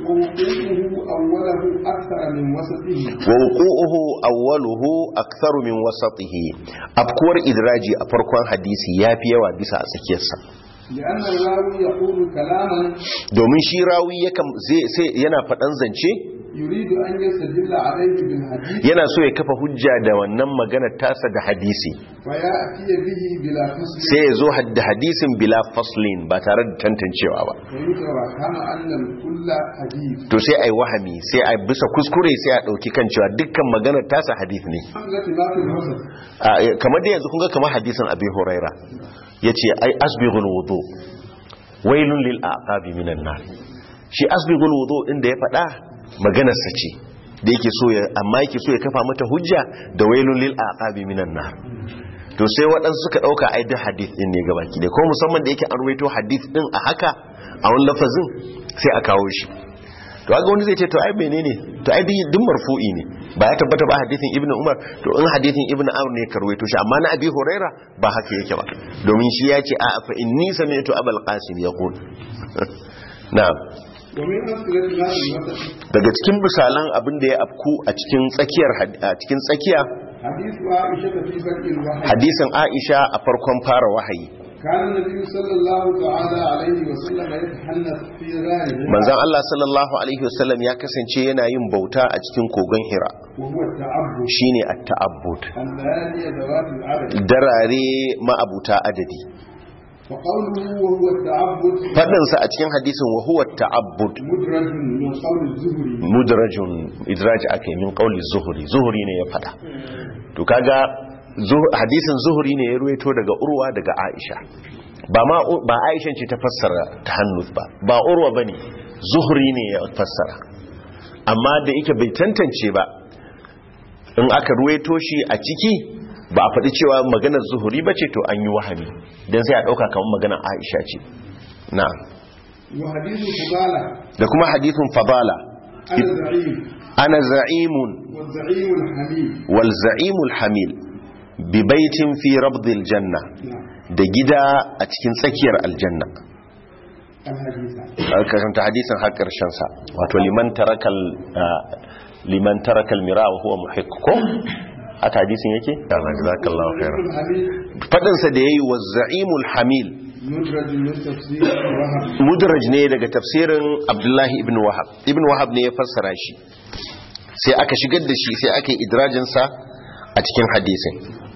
ووقوعه أوله أكثر من وسطه wa wuqu'uhu awwaluhu aktharu min wasatihi, afkuwar idraji a farkon hadisi yafi yawa bisa a tsakiyarsa, لأن الراوي يقول كلاما domin shi rawi sai yana faɗan zance يريد أن يستدل عليه بالحديث yana so ya kafa hujja da wannan maganar tasa da hadisi, فيأتي به بلا فصل sai ya zo da hadisin bila faslin ba tare da tantancewa ba, ويتوهم أن الكل حديث. to sai ai wahami sai ai bisa kuskure sai a dauki kan cewa dukkan maganar tasa hadith ne. التي ما في الوسط Kamar da yanzu kun ga kamar hadisin Abi Huraira yace ai asbighul wudu wailun lil aqabi minan nar, shi asbighul wudu din da ya faɗa maganar sa ce da yake so ya kafa mata hujja da wailun lil aqabi minan nar, to sai waɗansu suka ɗauka ai duk hadith din ne gabaki da ko musamman da yake an ruwaito hadith din a haka a wani lafazin sai a kawo shi, to ga wani zai ce to ai menene, to ai duk marfu'i ne ba ya tabbata ba hadithin ibnu umar, to in hadithin ibnu amr ne ka ruwaito shi, amma na abi huraira ba haka yake ba, domin shi ya ce a fa inni sami'tu abul qasim yaqul na'am. ومن أمثلة ما في الوسط daga cikin misalan abin da ya afku a cikin tsakiya حديث عائشة في بدء الوحي. hadisin Aisha a farkon fara wahayi, كان النبي صلى الله تعالى عليه وسلم يتحنث في غار manzon Allah sallallahu alaihi wasallam ya kasance yana yin bauta a cikin kogon Hira, وهو التعبد shine at-ta'abbud, الليالي ذوات العدد. darare ma'abuta adadi. وقوله وهو التعبد Faɗinsa a cikin hadisin wa huwa at-ta'abbud مدرج من قول الزهري mudrajun, idraj akai min qawli zuhri ne ya fada, to kaga hadisin zuhri ne ya ruwaito daga urwa daga Aisha, ba Aisha ce ta fassara tahannus ba urwa bane, zuhri ne ya fassara, amma da yake bai tantance ba in aka ruwaito shi a ciki ba a faɗi cewa maganar zuhuri ba ce, to an yi wahami don sai a ɗauka kamar maganar Aisha ce. Na'am. وحديث فضالة Da kuma hadithun fadala, أنا زعيم ana za'imun والزعيم الحميد. wal za'imul hamil bi baitin fi rabdil janna, نعم da gida a cikin tsakiyar aljanna. الحديث Karanta hadisin har ƙarshen sa, wato liman tarakal mira wa huwa muhiq, ko aka hadisin yake? Jazakallahu khairan. الحميد Fadin sa da yayi wa za'imul hamil مدرج من تفسير وهب. mudraj ne daga tafsirin Abdullahi ibn Wahab ne ya fassara shi, sai aka shigar da shi sai aka yi idrajinsa a cikin hadisin.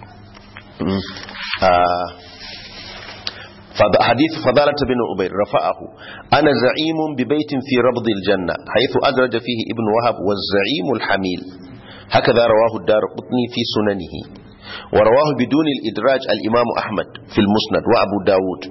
حديث فضالة بن عبيد رفعه أنا زعيم ببيت في ربض الجنة حيث أدرج فيه ابن وهب والزعيم الحميل، هكذا رواه الدار قطني في سننه، ورواه بدون الإدراج الإمام أحمد في المسند وأبو داود،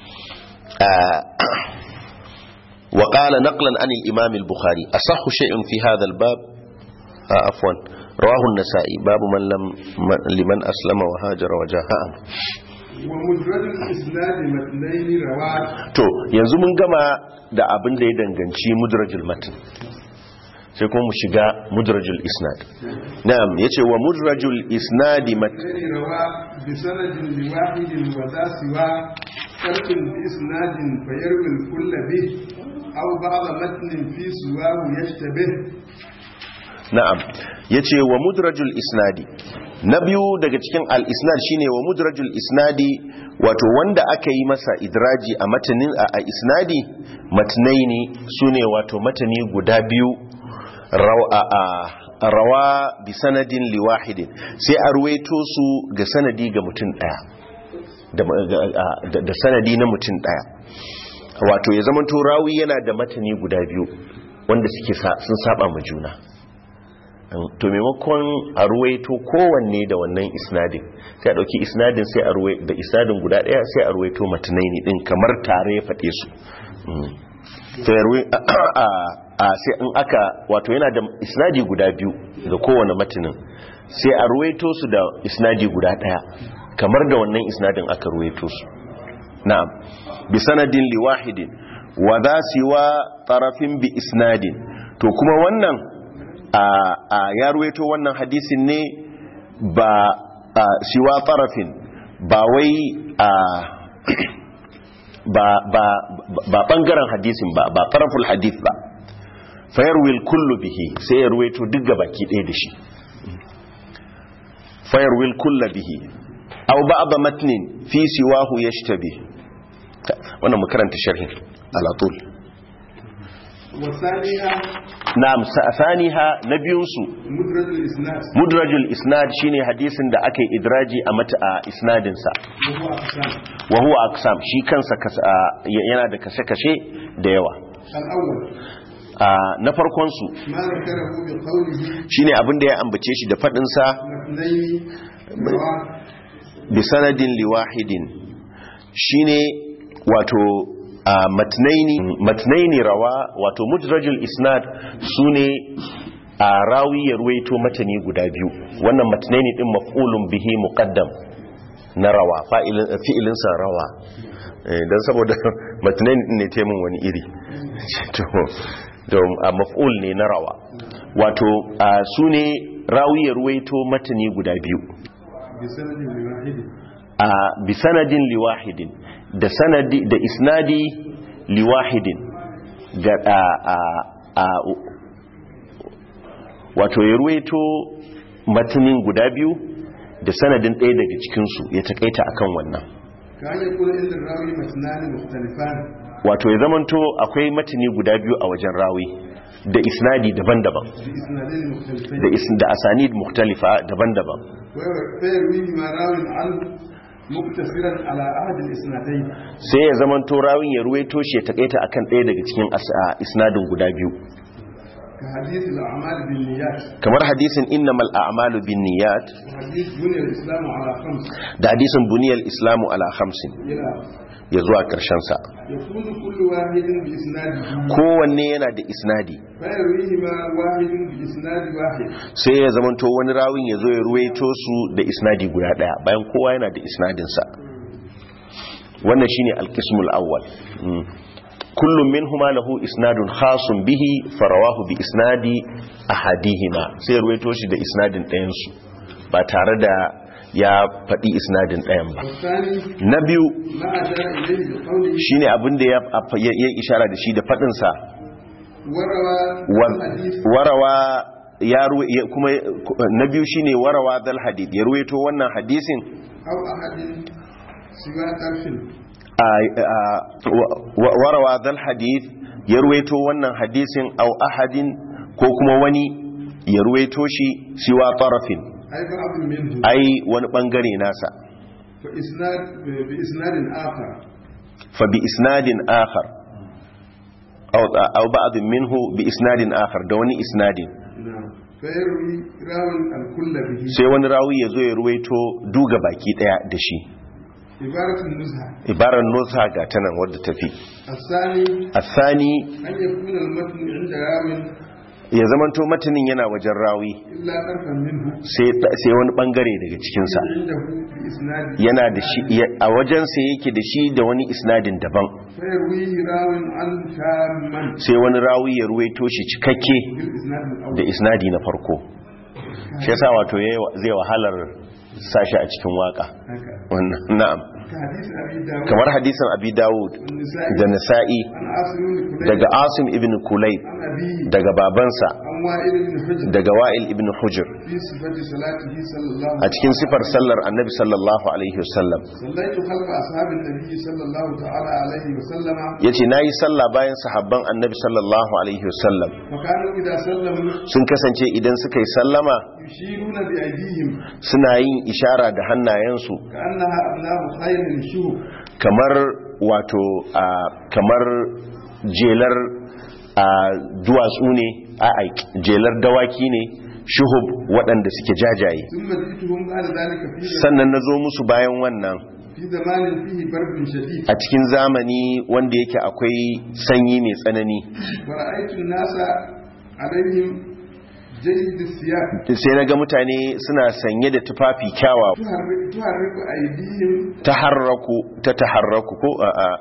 وقال نقلا عن الإمام البخاري أصح شيء في هذا الباب عفوا رواه النسائي باب لمن أسلم وهاجر وجاهه. ومدرج الإسناد متنين رواه. to yanzu mun gama da abin da ya danganci mudrajul matn, sai kuma mu shiga mudrajul isnad. Na'am, yace wa mudrajul isnadi متنين رواه بسند لواحد وذا سواه فرق بإسناد فيروي الكل به أو بعض متن في سواه يشتبه. na'am yace wa mudrajul isnadi, na biyu daga cikin al-isnad shine wa mudrajul isnadi, wato wanda aka yi masa idraji a matanin a isnadi matnaini sune wato matani guda biyu rawa bi sanadin li wahidin, sai a ruwaito su ga sanadi ga mutum daya da sanadi na mutum daya, wato ya zama to rawi yana da matani guda biyu wanda suke sun saba ma juna, to maimakon a ruwaito kowanne da wannan isnadin sai a dauki isnadin sai a ruwaito da isnadin guda daya sai a ruwaito matanaini din kamar tare ya fade su. Sai in aka wato yana da isnadi guda biyu ga kowane matanin sai a ruwaito su da isnadi guda daya kamar da wannan isnadin aka ruwaito su. na'am, bi sanadin li wahidin wa dha siwa tarafin bi isnadin, to kuma wannan ya ruwaito wannan hadisin ne ba siwa tarafin, ba wai ba bangaren hadisin ba taraful hadith ba, fayarwil kullu bihi, sai ya ruwaito duk gabaki ɗaya da shi, fayarwil kullu bihi aw ba'd matnin fi siwahu yashtabi. wannan makaranta sharhin ala tul. na'am, saniha nabiyun su mudrajul isnad shine hadisin da aka yi idraji a mata a isnadin sa, wa huwa aqsam, shi kansa yana da kashe-kashe da yawa. na farkon su shine abinda ya ambace shi da fadin sa bi sanadin liwahidin, shine wato matnaini rawa, wato mudrajul isnad sune rawi ya ruwaito matani guda biyu. wannan matnaini din maf'ulun bihi muqaddam na rawa, fi'ilin sa rawa, dan saboda matnaini din ne taimun wani iri to maf'ul ne na rawa, wato sune rawi ya ruwaito matani guda biyu bi sanadin liwahidin, da sanadi da isnadi liwahidin, ga wato ya ruwaito matanin guda biyu da sanadin ɗaya daga cikinsu, ya takaita akan wannan. wato ya zamanto akwai matani guda biyu a wajen rawi da isnadi daban-daban, da asanid mukhtalifa daban-daban, sai ya zamanto rawin ya ruwaito shi ya takaita akan ɗaya daga cikin isnadin guda biyu, kamar hadisin innamal a'malu binniyat da hadisin buniyal islamu ala khamsin ya zuwa ƙarshen sa. kowanne yana da isnadi, sai ya zamanto wani rawin ya zo ya ruwaito su da isnadi guda ɗaya bayan kowa yana da isnadinsa. wannan shine alqismul awwal. kullum minhuma lahu isnadun khasun bihi farawahu bi isnadi ahadihima, sai ya ruwaito shi da isnadin ɗayan su ba tare da ya faɗi isnadin ɗayan ba. na biyu shine abin da ya ishara da shi da faɗinsa warawa ya kuma na biyu shine warawa dal hadith, ya ruwaito wannan hadisin warawa dal hadith, ya ruwaito wannan hadisin au ahadin, ko kuma wani ya ruwaito shi siwa tarafin, ai wani bangare nasa, fa bi isnadin akhar aw ba'd minhu bi isnadin akhar, da wani isnadin, sai wani rawi ya zo ya ruwaito duga baki daya da shi. ibarar nuzha ga tanan wadda tafi. asani ya zamanto matanin yana wajen rawi sai wani bangare daga cikinsa yana da shi a wajensa yake da shi da wani isnadin daban, sai wani rawi ya ruwaito shi cikakke da isnadi na farko. shi yasa wato zai wahalar sashi a cikin waka wannan. na'am. كحديث أبي داود kamar hadisin Abi Dawud da Nasa'i عن عاصم بن كليب daga Asim ibn Kulayb عن أبيه daga babansa عن وائل بن حجر daga Wa'il ibn Hujr في صفة صلاته صلى الله a cikin sifar sallar Annabi sallallahu alaihi wasallam صليت خلف أصحاب النبي صلى الله تعالى عليه وسلم yace nayi sallah bayan sahabban Annabi sallallahu alaihi wasallam فكانوا إذا سلموا sun kasance idan suka yi sallama يشيرون بأيديهم suna yin ishara da hannayensu كأنها أبناء خير شهب kamar wato kamar jelar duwatsu ne jelar dawaki ne shuhub waɗanda suke jajaye ثم جئتهم بعد ذلك sannan na zo musu bayan wannan في زمان فيه برد شديد a cikin zamani wanda yake akwai sanyi mai tsanani ورأيت الناس عليهم جيد الثياب sai na ga mutane suna sanye da tufafi kyawawa تحرك أيديهم taharraku ko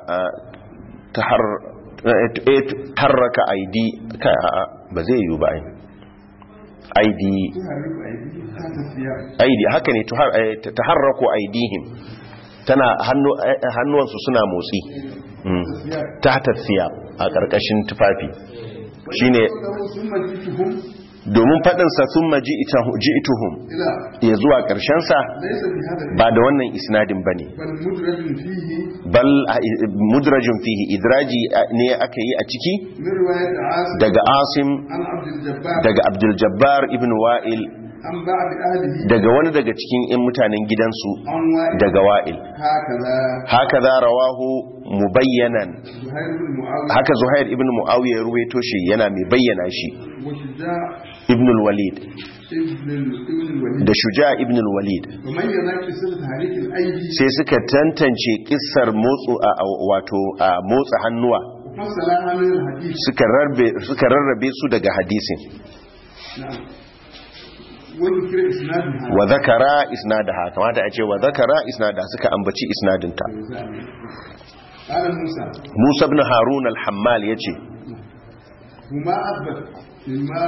harraka aidi ba zai yiwu ba aidi تحرك أيديهم تحت الثياب aidi haka ne taharraku aidihim tana hannuwansu suna motsi tahta thiyab a karkashin tufafi shine ثم جئتهم domin faɗinsa sun ji'ituhum إلى ya zuwa ƙarshensa ليس بهذا ba da wannan isnadin ba ne بل مدرج فيه bal mudrajin fihi idraji ne aka yi a ciki من رواية عاصم daga asim عن عبد الجبار daga abdul-jabbar ibn wa'il عن بعض أهله daga wani daga cikin 'yan mutanen gidansu عن وائل daga wa'il هكذا haka za rawahu mubayyanan زهير بن معاوية haka zuhair ibn muawiya ya ruwaito shi yana mai bayyana shi وشجاع ibn al-walid ابن الوليد da shuja ibn al-walid وميز قصة تحريك الأيدي sai suka tantance kissar wato motsa hannuwa وفصلها من الحديث suka rarrabe su daga hadisin نعم وذكر إسنادها wa zakara isnadaha kamata a ce wa zakara isnadaha suka ambaci isnadinta قال موسى Musa ibn Harun al-Hammal yace هما أثبت مما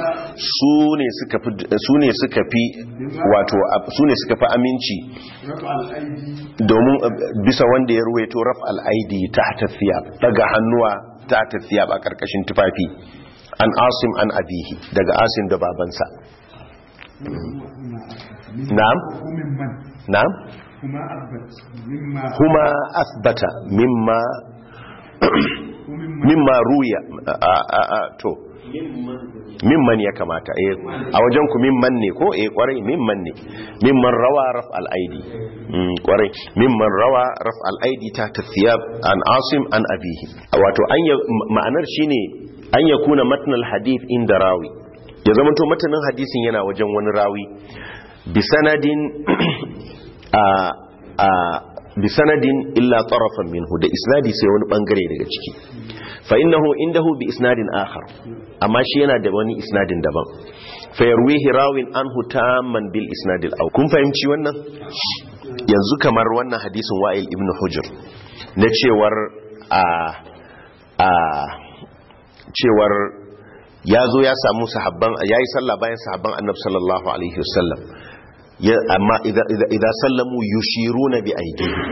su ne suka fi wato su ne suka fi aminci رفع الأيدي domin bisa wanda ya ruwaito raf al-aidi tahta thiyab daga hannuwa tahta thiyab a karkashin tufafi an Asim an abihi daga Asim da babansa na'am وممن na'am هما أثبت مما huma athbata mimma ruya to mimman ya kamata a wajen ku mimman ne ko kwarai mimman ne mimman rawa raf al-aidi kwarai mimman rawa raf al-aidi ta tathiyab an Asim an abihi wato ma'anar shine an yakuna matn al-hadith inda rawi ya zama to matanin hadisin yana wajen wani rawi bisanadin illa tarafan minhu da isnadi sai wani bangare daga ciki fa innahu indahu bi isnadin akhar amma shi yana da wani isnadin daban fa yarwihi rawin anhu tamman bil isnadil aw kun fahimci wannan yanzu kamar wannan hadisin Wa'il ibn Hujr na cewar ya zo ya samu sahabban yayi sallah bayan sahabban Annabi sallallahu alaihi wasallam amma idan sallamu yushiruna bi aydihim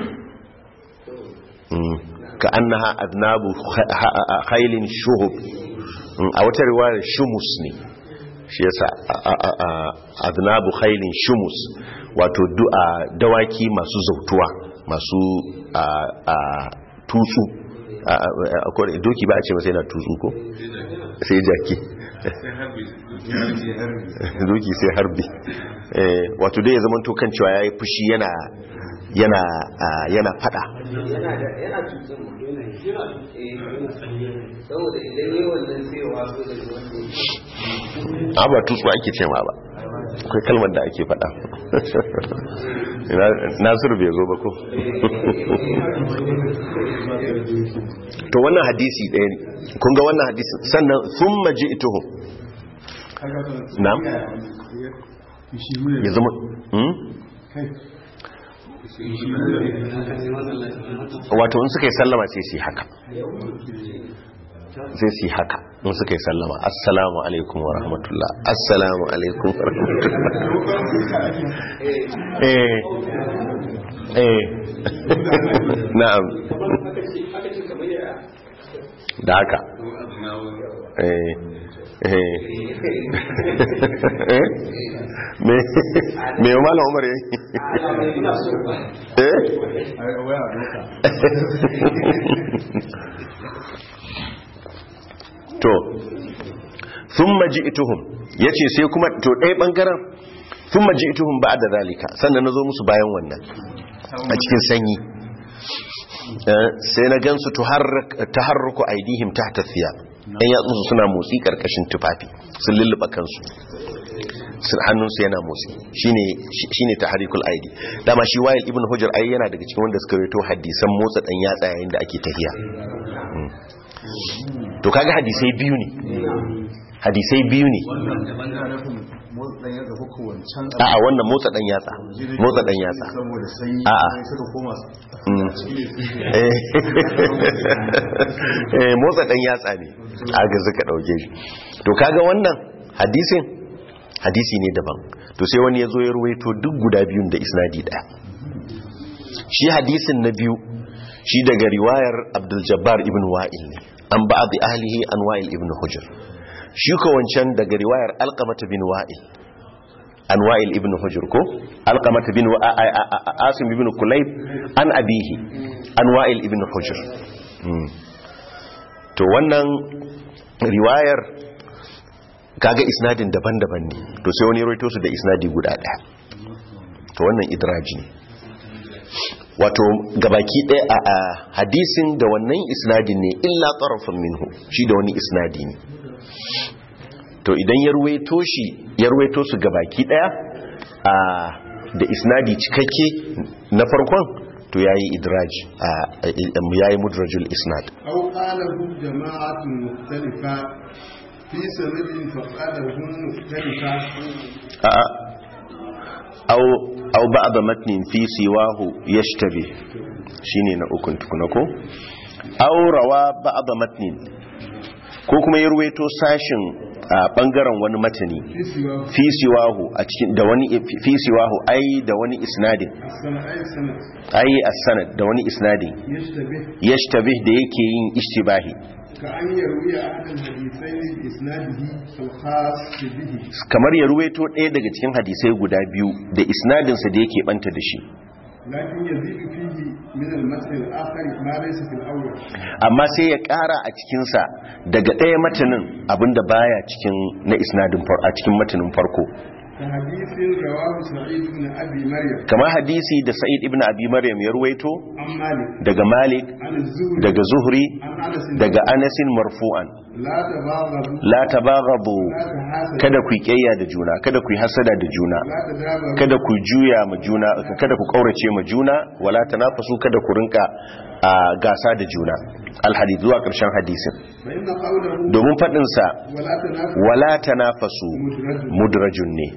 ka annaha adnabu khailin shuhub a wata riwayar shumus ne shi yasa adnabu khailin shumus wato dawaki masu zautuwa masu tutsu doki ba a ce masa yana tutsu ko sai jaki doki sai harbi wato dai ya zama to kan cewa yayi fushi yana fada yana tutsun saboda idan yi wannan sai wasu da ba tutsu ake ce ma ba akwai kalmar da ake fada Nasiru bai zo ba ko to wannan hadisi ɗaya ne kun ga wannan hadisi sannan sun maji ituhu na'am ya zama wato in suka yi sallama sai su yi haka sai su yi haka in suka yi sallama assalamu alaikum wa rahmatullah assalamu alaikum wa rahmatullah na'am da haka me yau malam umar yayi to thumma ji'tuhum yace sai kuma to ɗaya bangaren thumma ji'tuhum ba'da zalika sannan nazo musu bayan wannan a cikin sanyi sai na gansu taharruku aidihim tahta thiyab dan yatsunsu suna motsi karkashin tufafi sun lulluba kansu hannunsu yana motsi shine tahrikul aidi dama shi wa'il ibn hujr ai yana daga cikin wanda suka rawaito hadisan motsa dan yatsa yayin da ake tahiya to kaga hadisai biyu ne a'a wannan motsa dan yatsa a'a motsa dan yatsa ne a ga suka dauke shi to kaga wannan hadisi ne daban to sai wani yazo ya ruwaito duk guda biyun da isnadi daya shi hadisin na biyu shi daga riwayar Abdul Jabbar ibn Wa'il ne an ba'd ahlihi an Wa'il ibn Hujr shi ko wancan daga riwayar Alqamah bin Wa'il an Wa'il ibn Hujr ko Alqamah bin Asim ibn Kulayb an abihi an Wa'il ibn Hujr to wannan riwayar kaga isnadin daban-daban ne to sai wani rawaito su da isnadi guda daya to wannan idraji ne wato gabaki daya a hadisin da wannan isnadin ne illa tarafun minhu shi da wani isnadi ne to idan ya ruwaito su gabaki daya da isnadi cikakke na farkon to yayi idraj yayi mudrajul isnad aw qala hum jama'atun mukhtalifa fi sanadin fa qala hum mukhtalifa aw ba'd matnin fi siwahu yashtabi shine na ukun tukuna ko aw rawa ba'd matnin ko kuma ya ruwaito sashin a bangaren wani matani fi siwahu a cikin da wani fi siwahu ai da wani isnadin ai as-sanad da wani isnadin yashtabih da yake yin ishtibahi kamar ya ruwaito ɗaya daga cikin hadisai guda biyu da isnadinsa da yake banta da shi amma sai ya ƙara a cikinsa daga ɗaya matanin abinda baya cikin na isnadin a cikin matanin farko kamar hadisi da Sa'id ibn Abi Maryam ya ruwaito daga Malik daga Zuhri daga Anasin marfu'an la tabaghadu kada ku kiyaya da juna kada ku hasada da juna kada ku juya ma juna kada ku kaurace ma juna wala tanafasu kada ku rinka gasa da juna alhadith zuwa karshen hadisin domin fadin sa wala tanafasu mudrajun ne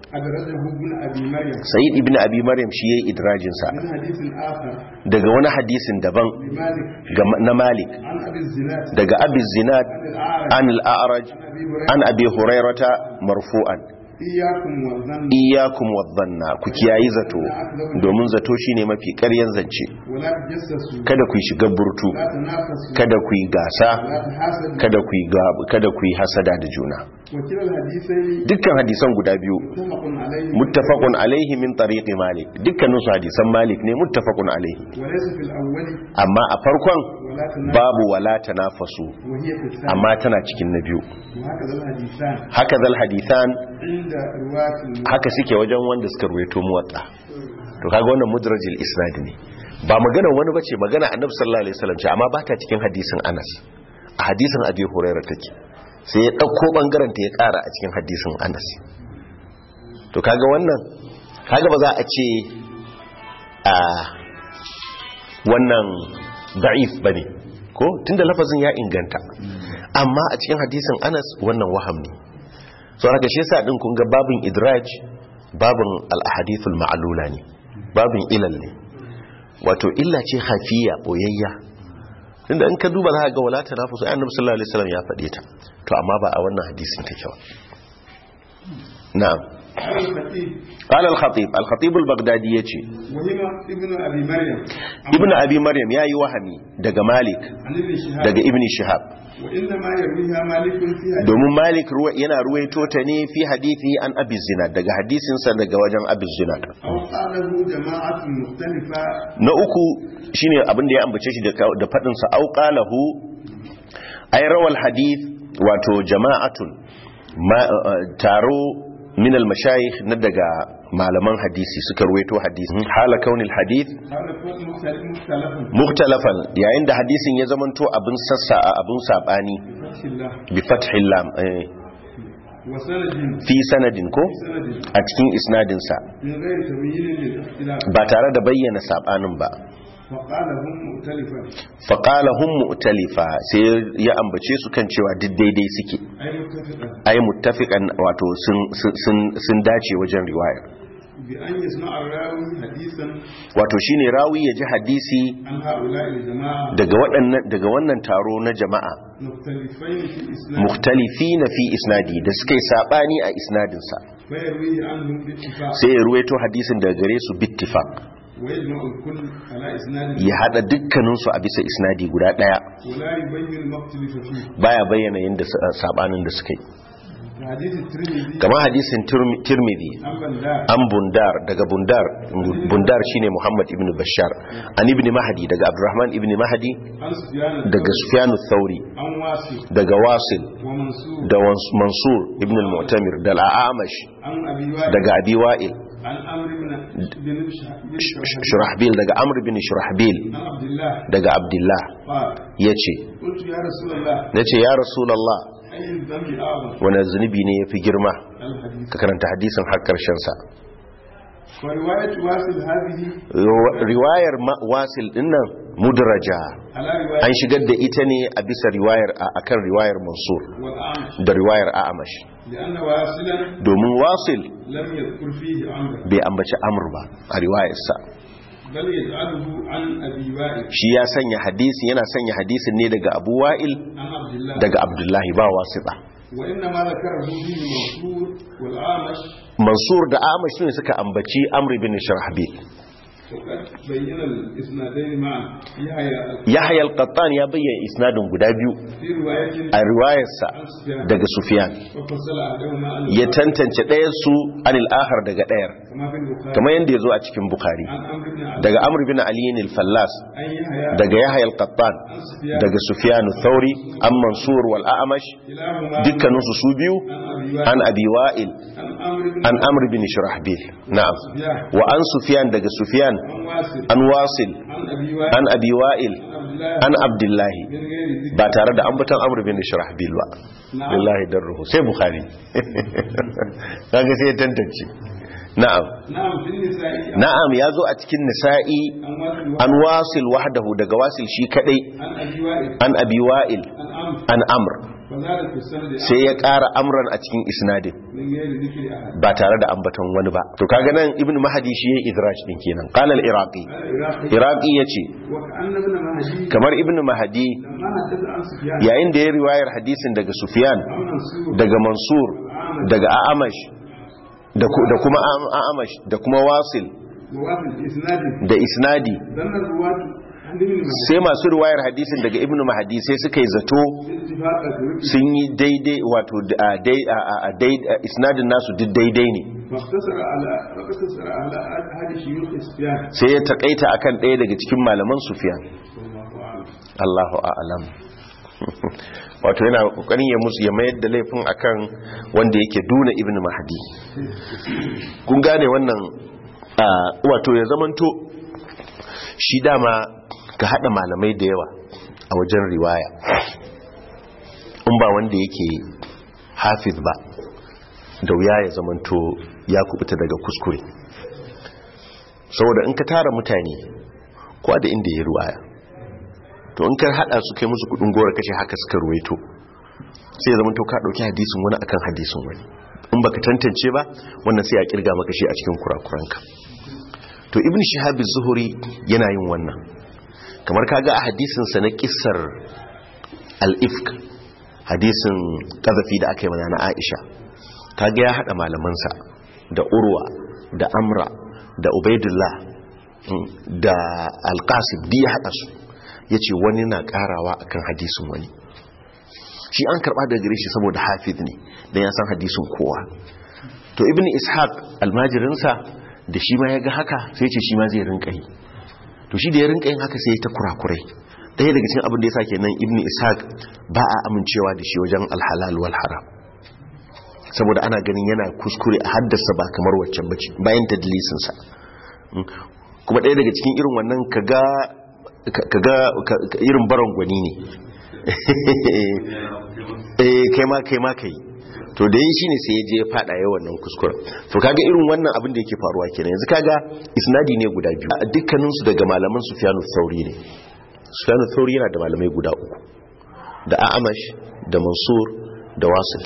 Sa'id ibn Abi Maryam shi yayi idrajin sa daga wani hadisin daban na Malik daga Abi Zinad an al-A'raj an Abi Hurairata marfu'an iyyakum wadhanna ku kiyayi zato domin zato shine mafi ƙaryan zance kada ku shiga burtu kada ku yi gasa kada ku yi hasada da juna dukkan hadisan guda biyu muttafaqun alaihi min tariqi Malik dukkanin su hadisan Malik ne muttafaqun alaihi amma a farkon babu wala tanafasu amma tana cikin na biyu haka zal hadithan haka suke wajen wanda suka ruwaito muwatta to kaga wannan mudrajil isnad ne ba magana wani bace magana annabi sallallahu alaihi wasallam ce amma ba ta cikin hadisin Anas a hadisin Abi Hurairah take sai ya dauko bangaren ta ya kara a cikin hadisin Anas to kaga wannan kaga ba za a ce wannan da'if bane ko tunda lafazin ya inganta amma a cikin hadisin Anas wannan waham ne so haka shi yasa din kun ga babin idraj babin al-ahadithul ma'lula ne babin ilal ne wato illa ce hafiya boyayya tunda in ka duba za ka ga wala tanafusu annabi sallallahu alaihi wasallam ya faɗe ta to amma ba a wannan hadisin take ba na'am الخطيب قال الخطيب البغدادي yace وهم ابن أبي مريم ibnu abi maryam yayi wahami daga malik عن ابن شهاب daga ibn shihab وإنما يرويها مالك في حديث domin malik yana ruwaito ta ne fi hadithi an abi zinad daga hadisin sa daga wajen abi zinad أو قاله جماعة مختلفة na uku shine abin da ya ambace shi da fadin sa au qalahu ay rawal hadith wato jama'atun taro min al-mashayikh na daga malaman hadisi suka ruwaito hadisi hala kaunil hadith هذا كون مختلفا mukhtalafan yayin da hadisin ya zamanto abin sassa abin sabani بفتح الله bi fathil lam وسند fi sanadin ko سند a cikin isnadin sa من غير تبيين للاختلاف ba tare da bayyana sabanin ba فقال هم مختلفا faqala hum mu'talifa sai ya ambace su kan cewa duk daidai suke أي متفقا ay muttafiqan wato sun dace wajen riwaya بأن يسمع الراوي حديثا wato shine rawi ya ji hadisi عن هؤلاء الجماعة daga wannan taro na jama'a مختلفين في الإسلام mukhtalifina fi isnadi da suka yi sabani a isnadin sa فيرويه عنهم باتفاق sai ya ruwaito hadisin daga gare su bittifaq ويجمع الكل على إسناد ya hada dukkanin su a bisa isnadi guda daya ولا يبين ما اختلف فيه baya bayyana yanda sabanin da suka yi حديث الترمذي kamar hadisin tirmidhi عن بندار an bundar daga bundar shine muhammad ibn bashar an ibn mahdi daga abdurrahman ibn mahdi عن سفيان daga sufyan ath-thauri عن واصل daga wasil ومنصور da mansur ibn al-mu'tamir da al-a'amash عن أبي وائل daga abi wa'il عن أمر بن shurahbil daga amr bin shurahbil عن عبد الله daga abdullah قال yace قلت يا رسول الله nace ya rasulullah أي الذنب أعظم wani zunubi ne yafi girma الحديث ka karanta hadisin har karshen sa ورواية واصل هذه riwayar wasil dinnan mudraja على an رواية shigar da ita ne a bisa riwayar akan riwayar mansur والأعمش da riwayar a'amash لأن واصلا domin wasil لم يذكر فيه عمرا bai ambaci amr ba a riwayarsa بل يجعله عن أبي وائل shi ya sanya hadisi yana sanya hadisin ne daga abu wa'il عن عبد الله daga abdullahi ba wasita وإنما ذكره فيه منصور والأعمش mansur da a'amash ne suka ambaci amr bin shurahbil وقد بين الإسنادين معا yahya al-qattan ya bayyana isnadin guda biyu في رواية a riwayarsa عن سفيان daga sufyan وفصل أحدهما عن ya tantance ɗayan su anil akhar daga ɗayar كما في البخاري kamar yadda ya zo a cikin bukhari عن عمرو بن عبد daga amr bin ali al-fallas عن يحيى daga yahya al-qattan عن سفيان daga sufyan ath-thauri an mansur wal a'mash كلاهما dukkaninsu su biyu عن an أبي وائل abi wa'il عن عمرو an amr بن bin shurahbil na'am سفيان wa an sufyan daga sufyan عن واصل an wasil عن أبي وائل an abi wa'il عن عبد الله an abdullahi من غير ذكر ba tare da ambaton amr bin shurahbil ba نعم. billahi darruhu sai bukhari kaga sai ya tantance na'am نعم في النساء na'am yazo a cikin nisa'i عن واصل an wasil wahdahu daga wasil shi kadai عن أبي وائل an abi wa'il عن عمرو an amr فزاد في السند sai ya ƙara amran a cikin isnadin من غير ذكر أحد ba tare da ambaton wani ba to kaga nan ibnu mahdi shi yayin idraj din kenan qala al-iraqi العراقي iraqi yace وكأن ابن مهدي kamar ibnu mahdi لما حدث عن سفيان yayin da ya riwayar hadisin daga sufyan عن منصور daga mansur daga a'amash da kuma a'amash da kuma wasil وواصل إسناد da isnadi ظن الرواة عن ابن مهدي sai masu riwayar hadisin daga ibnu mahdi sai suka yi zato باتفاق الرواة sun yi daidai wato isnadin nasu duk daidai ne فاقتصر على أحد شيوخ سفيان sai ya takaita akan ɗaya daga cikin malaman sufyan والله أعلم Allahu a'lam wato yana kokarin ya mayar da laifin akan wanda yake duna ibnu mahdi kun gane wannan wato ya zamanto shi dama ka hada malamai da yawa a wajen riwaya in ba wanda yake hafiz ba da wuya ya zamanto ya kubuta daga kuskure saboda in ka tara mutane kowa da inda ya riwaya to in ka hada su kai musu kudin gora kace haka suka ruwaito sai ya zamanto ka dauki hadisin wani akan hadisin wani in baka tantance ba wannan sai ya kirga maka shi a cikin kurakuranka to ibn shihab az-zuhri yana yin wannan kamar kaga a hadisin sa na kissar al-ifk hadisin kazafi da aka yi mana na Aisha kaga ya hada malaman sa da urwa da amra da ubaidullah da alqasim duk ya haɗa su ya ce wani na ƙarawa akan hadisin wani, shi an karɓa daga gare shi saboda hafiz ne don ya san hadisin kowa. To ibn ishaq almajirinsa da shi ma ya ga haka sai ce shi ma zai rinka yi, to shi da ya rinka yin haka sai ya ta kurakurai. ɗaya daga cikin abin da ya sa kenan ibn ishaq ba a amincewa da shi wajen alhalal wal haram, saboda ana ganin yana kuskure a haddasa ba kamar waccan bace bayan tadlisinsa. Kuma ɗaya daga cikin irin wannan kaga irin baron gwani ne kai ma kai to da yi shine sai ya je ya fada yawan wannan kuskuren. To kaga irin wannan abin da yake faruwa kenan. Yanzu kaga isnadi ne guda biyu, dukkanin su daga malaman Sufyanu Thauri ne. Sufyanu Thauri yana da malamai guda uku, da A'amash da Mansur da Wasil.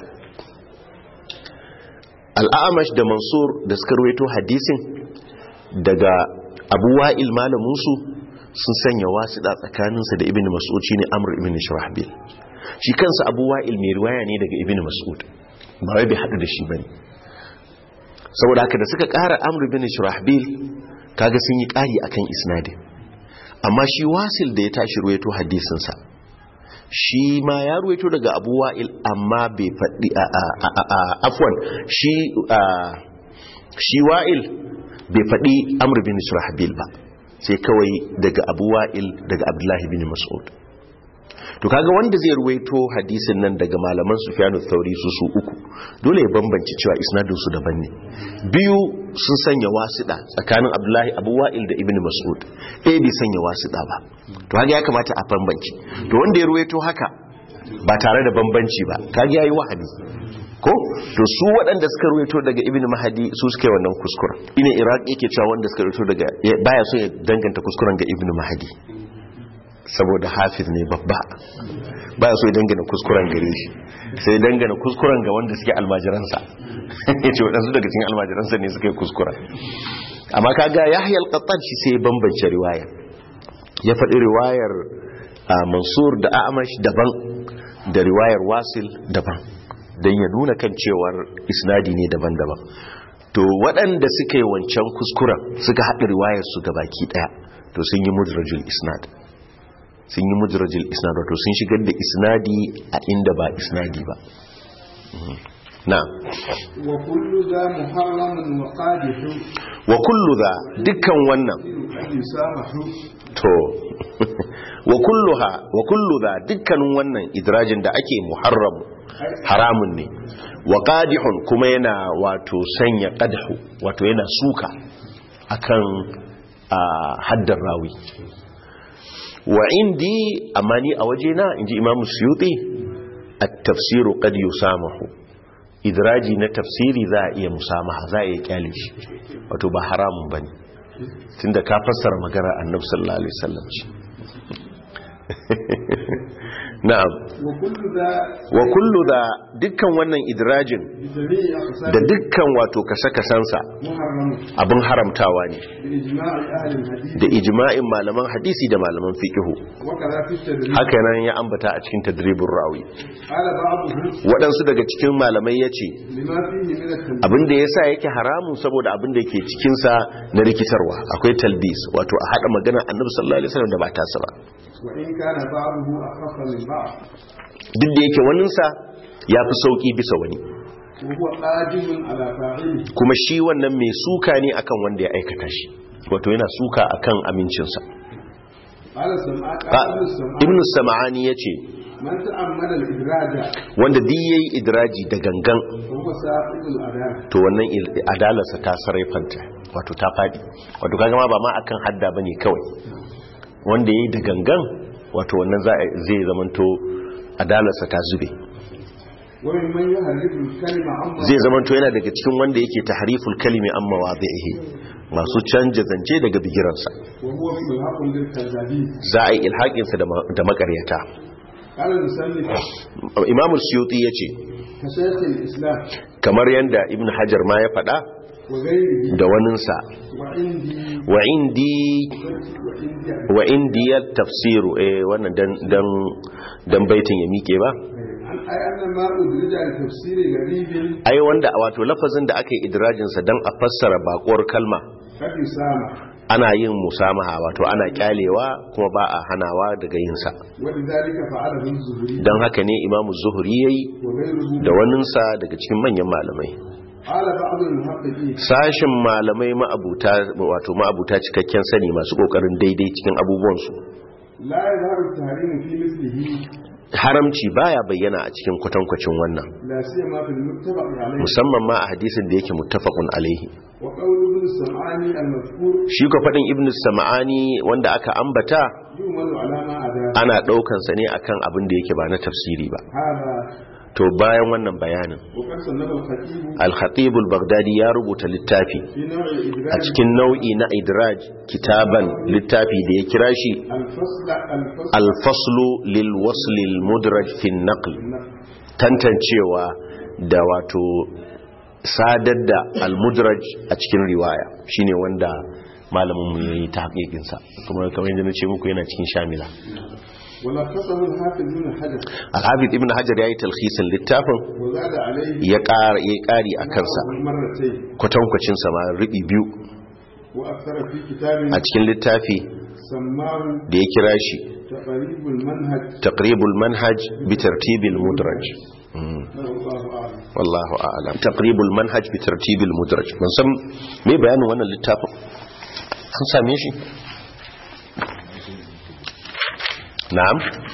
Al-A'amash da Mansur da suka rawaito hadisin daga Abu Wa'il malamin su sun sanya wasida tsakaninsa da Ibn Mas'ud shine Amr ibn Shurahbil. Shi kansa Abu Wa'il mai riwaya ne daga Ibn Mas'ud, ba wai bai hadu da shi bane. Saboda haka da suka ƙara Amr ibn Shurahbil kaga sun yi ƙari akan isnadin. Amma shi Wasil da ya tashi ruwaito hadisin sa, shi ma ya ruwaito daga Abu Wa'il amma bai faɗi afwan shi Wa'il bai faɗi Amr ibn Shurahbil ba, sai kawai daga Abu Wa'il daga Abdullahi bin Mas'ud. To kaga wanda zai ruwaito hadisin nan daga malaman Sufyan al-Thawri su uku dole ya bambance cewa isnadin su daban ne. Biyu sun sanya wasida tsakanin Abdullahi Abu Wa'il da Ibn Mas'ud, bai sanya wasida ba. To kaga ya kamata a bambance. To wanda ya ruwaito haka ba tare da bambanci ba kaga yayi wahadi ko. To su waɗanda suka ruwaito daga Ibn Mahdi su suka yi wannan kuskuren. Ina Iraq yake cewa wanda suka ruwaito daga baya so ya danganta kuskuren ga Ibn Mahdi saboda hafiz ne babba, baya so ya dangana kuskuren gare shi, sai dangana kuskuren ga wanda suke almajiransa. Yace waɗansu daga cikin almajiransa ne suka yi kuskuren. Amma kaga Yahya al-Qattan shi sai bambance riwaya, ya faɗi riwayar Mansur da A'mash daban da riwayar Wasil daban, don ya nuna kan cewar isnadi ne daban-daban. To waɗanda suka yi wancan kuskuren suka haɗa riwayar su gabaki ɗaya to sun yi mudrajul isnad, sun yi mudrajul isnad, wato sun shigar da isnadi a inda ba isnadi ba. Na'am. wa kullu za muharramun wa qadihu Wa kullu za dukkan wannan yusamahu to wa kullu za dukkanin wannan idrajin da ake muharram haramun ne. Wa qadihun kuma yana wato sanya qadhu, wato yana suka akan haddar rawi. Wa indi amani a wajena inji Imam Suyuti at-tafsiru qad yusamahu, idraji na tafsiri za a iya musamaha, za a iya kyale shi, wato ba haramun bane tunda ka fassara magana Annabi sallallahu alaihi wasallam ce. Na'am. Wa kullu da dukkan wannan idrajin da dukkan wato kashe-kashensa abin haramtawa ne da ijma'in malaman hadisi da malaman fiqhu. Haka nan ya ambata a cikin tadribur rawi. Waɗansu daga cikin malamai yace abin da yasa yake haramun saboda abin da yake cikin sa na rikitarwa, akwai talbis, wato a hada magana Annabi sallallahu alaihi wasallam da ba ta ba. Duk da yake waninsa ya fi sauƙi bisa wani, kuma shi wannan mai suka ne akan wanda ya aikata shi, wato yana suka akan amincinsa. Ibn Sam'ani ya ce wanda duk yayi idraji da gangan to wannan adalarsa ta sarrafanta, wato ta faɗi, wato kaga ma ba ma akan hadda bane kawai, wanda yayi da gangan wato wannan zai zamanto adalarsa ta zube, zai zamanto yana daga cikin wanda yake tahriful kalimi an mawadhihi, masu canja zance daga bigiransa, za a yi ilhaƙinsa da makaryata. Imam Suyuti ya ce kamar yadda Ibn Hajar ma ya faɗa da waninsa, wa indi ya tafsiru, wannan dan baitin ya mike ba, ai annama udrija li tafsiri garibin ai wanda wato lafazin da aka yi idrajin sa dan a fassara bakuwar kalma kafi sama ana yin musamaha wato ana kyalewa kuma ba a hanawa daga yin sa wanda zalika fa'ala bin zuhuri dan haka ne imamu zuhuri yayi wa ghayruhu da waninsa daga cikin manyan malamai ala ba'd al-muhaqqiqin sashin malamai ma'abuta cikakken sani masu kokarin daidai cikin abubuwansu la yazharu at-tahrim fi mithlihi haramci baya bayyana a cikin kwatankwacin wannan la siyama fil muttafaq alayhi musamman ma a hadisin da yake muttafaqun alaihi wa qawlu ibn sam'ani al-mazkur shi ko fadin ibn sam'ani wanda aka ambata yumalu ala ma ada ana daukan sa ne akan abin da yake ba na tafsiri ba hada to bayan wannan bayanin wa qad sanaba al-khatib al-khatib al-baghdadi ya rubuta littafi fi naw'i al-idraj a cikin nau'i na idraj kitaban littafi da ya kira shi al-fasl al-faslu lil wasl al-mudraj fi an-naql tantancewa da wato sadar da al-mudraj a cikin riwaya shine wanda malamin mu yayi tahqiqin sa kuma kamar yadda nace muku yana cikin shamila wala qasahu al-hafiz ibn hajar al-hafiz ibn hajar yayi talkhisin littafin wa zada alayhi ya ƙari a kansa marratayn kwatankwacin sa ma ribi biyu wa akthara fi kitabin a cikin littafi sammahu da ya kira shi taqribul manhaj taqribul manhaj bi tartibil mudraj wallahu a'lam taqribul manhaj bi tartibil mudraj mun san me bayanin wannan littafin an same shi na'am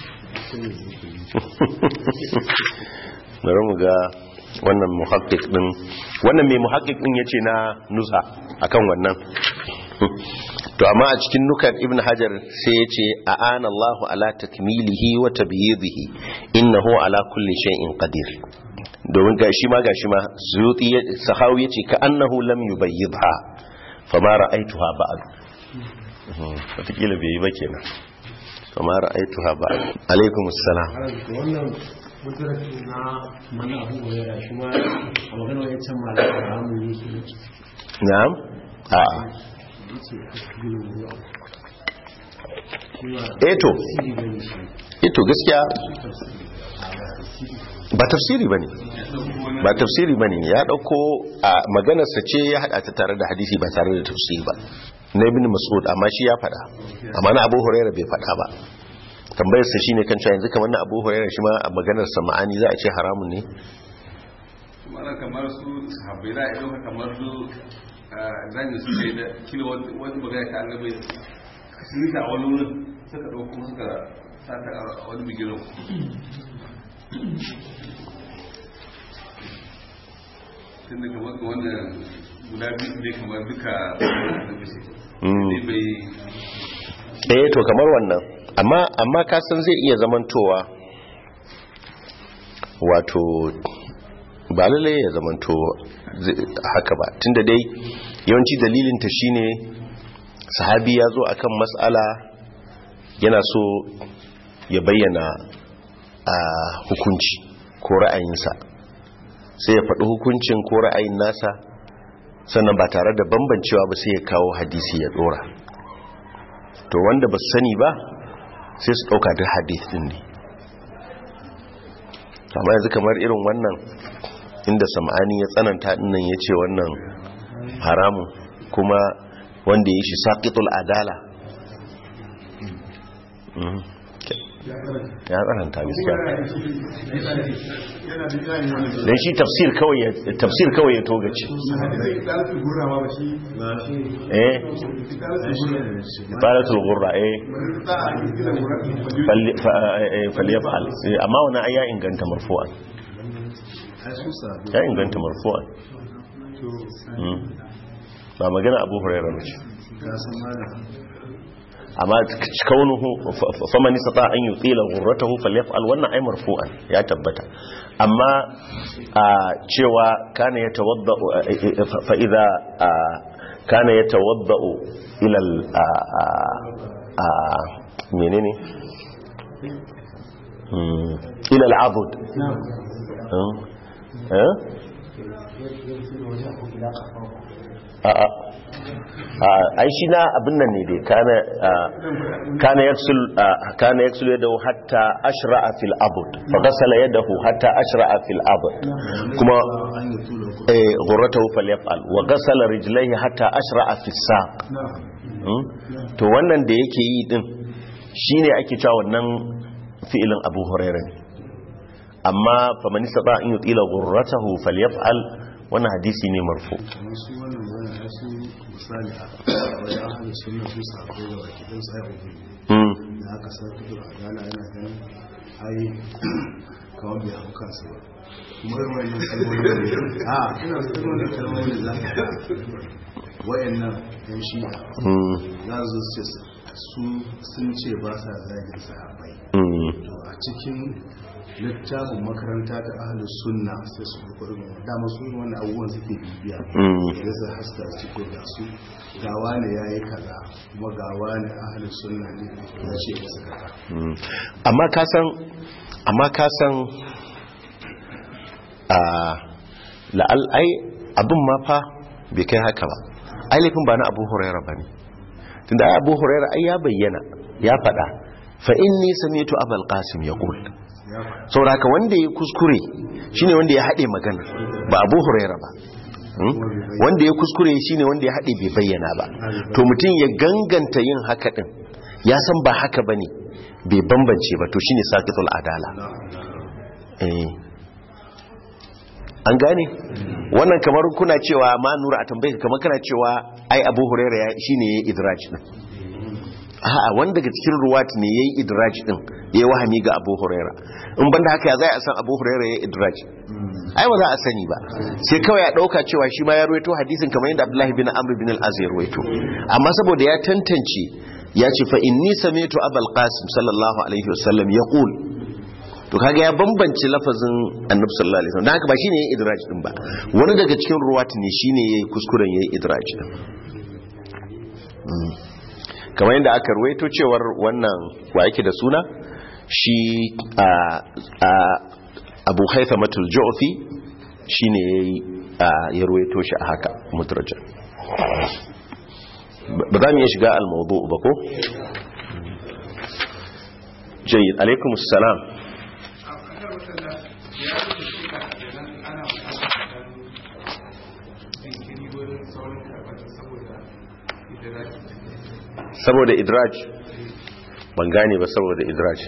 bari mu ga wannan muhaqqiq din wannan mai muhaqqiq din yace na nusa akan wannan to amma a cikin nukat ibn hajar sai yace a'ana Allahu ala takmilihi wa tabyidihi innahu ala kulli shay'in qadir domin gashi ma Suyuti sahawi yace ka annahu lam yubayyidha fama ra'aytuha ba'd wataƙila bai yi ba kenan fama ra'aytuha ba'd alaikum assalam wannan mutaraki na mana abu goyara shi ma a magana wajen can malaka ramu ne ke na'am a'a eto gaskiya ba tafsiri bane ya dauko a maganarsa ce ya hada ta tare da hadisi ba tare da tafsiri ba na ibn mas'ud amma shi ya fada amma na abu hurairah bai fada ba tambayar sa shine kan cewa yanzu kamar na abu hurairah shi ma a maganar sa ma'ani za a ce haramun ne kamar su sahabbai da idan kamar su zan su sai da kilo wani magana ta annabi sun ta a wani wurin suka dauko suka sata a wani bigiran tun da kamar wannan guda biyu ne kamar duka ne bai to kamar wannan amma kasan zai iya zamantowa wato ba lalle ya zamanto haka ba tunda dai yawanci dalilinta shine sahabi ya zo akan mas'ala yana so ya bayyana a hukunci ko ra'ayinsa sai ya faɗi hukuncin ko ra'ayin nasa sannan ba tare da bambancewa ba sai ya kawo hadisi ya ɗora to wanda ba su sani ba sai su ɗauka duk hadith ɗin ne amma yanzu kamar irin wannan inda sam'ani ya tsananta dinnan ya ce wannan haramun kuma wanda ya shi saqitul adala ya tsananta gaskiya dan shi tafsir kawai ya togace falatul ghurra falyaf'al amma wannan ayya inganta marfu'an ya inganta marfu'an ba magana abu hurairah ba ce amma kaunuhu faman istata an yutila ghurratahu falyaf'al wannan ay marfu'an ya tabbata amma cewa kana yatawadda fa idza kana yatawadda ila menene ila al-abud ai shi na abin nan ne dai kana yaksul yadahu hatta ashra'a fil abud fa ghasala yadahu hatta ashra'a fil abud kuma ghurratahu falyaf'al wa ghasala rijlaihi hatta ashra'a fis saq. To wannan da yake yi din shine ake cewa wannan fi'ilin Abu Hurairah ne, amma fa man istata an yutila ghurratahu falyaf'al wannan hadisi ne marfu. misali a wajen ahalin suna su sako da wakilin tsaye da aka sarki da adala yana ganin ai kawai bai hau kansu ba kuma yi wani kalmomi da ina su kalmomi kalmomi da za ka wayannan yan shi'a za su ce su sun ce ba sa zagin sahabbai a cikin littafin makaranta ta ahalus sunna sai su kokarin dama su wannan abubuwan suke bibiya da sai haska su da su gawa ne yayi kaza kuma gawa ne ahalus sunna ne ya ce su kaza amma ka san la'al ai abin ma fa bai kai haka ba, ai laifin ba na Abu Hurairah bane, tunda ai Abu Hurairah ai ya bayyana ya faɗa fa inni sami'tu Abul Qasim yaqul, sauraka wanda ya kuskure shine wanda ya haɗe magana ba Abu Hurairah ba, wanda ya kuskure shine wanda ya haɗe bai bayyana ba. To mutum ya ganganta yin haka din ya san ba haka bane bai bambance ba, to shine saqitul adala. An gane wannan kamar kuna cewa ma nura a tambaye kamar kana cewa ai Abu Hurairah shine yayi idraj din. A'a, wanda daga cikin ruwat ne yayi idraj din yayi wahami ga Abu Huraira. In banda haka ya zai a san Abu Huraira yayi idraj? Ai ba za a sani ba, sai kawai ya dauka cewa shi ma ya ruwaito hadisin kamar yadda Abdullah bin Amr bin al-Az ya ruwaito, amma saboda ya tantance ya ce fa inni sami'tu Abul Qasim sallallahu alaihi wasallam yaqul, to kaga ya bambance lafazin Annabi sallallahu alaihi wasallam, dan haka ba shine yayi idraj din ba, wani daga cikin ruwat ne shine yayi kuskuren yayi idraj din. Kamar yadda aka ruwaito cewar wannan wa yake da suna shi Abu Haythamatul Ju'fi shine ya ruwaito shi a haka mudrajan. Ba za mu iya shiga al-mawdu' ba ko? Jayyid, alaikumus salam. Saboda idraj ban gane ba, saboda idraj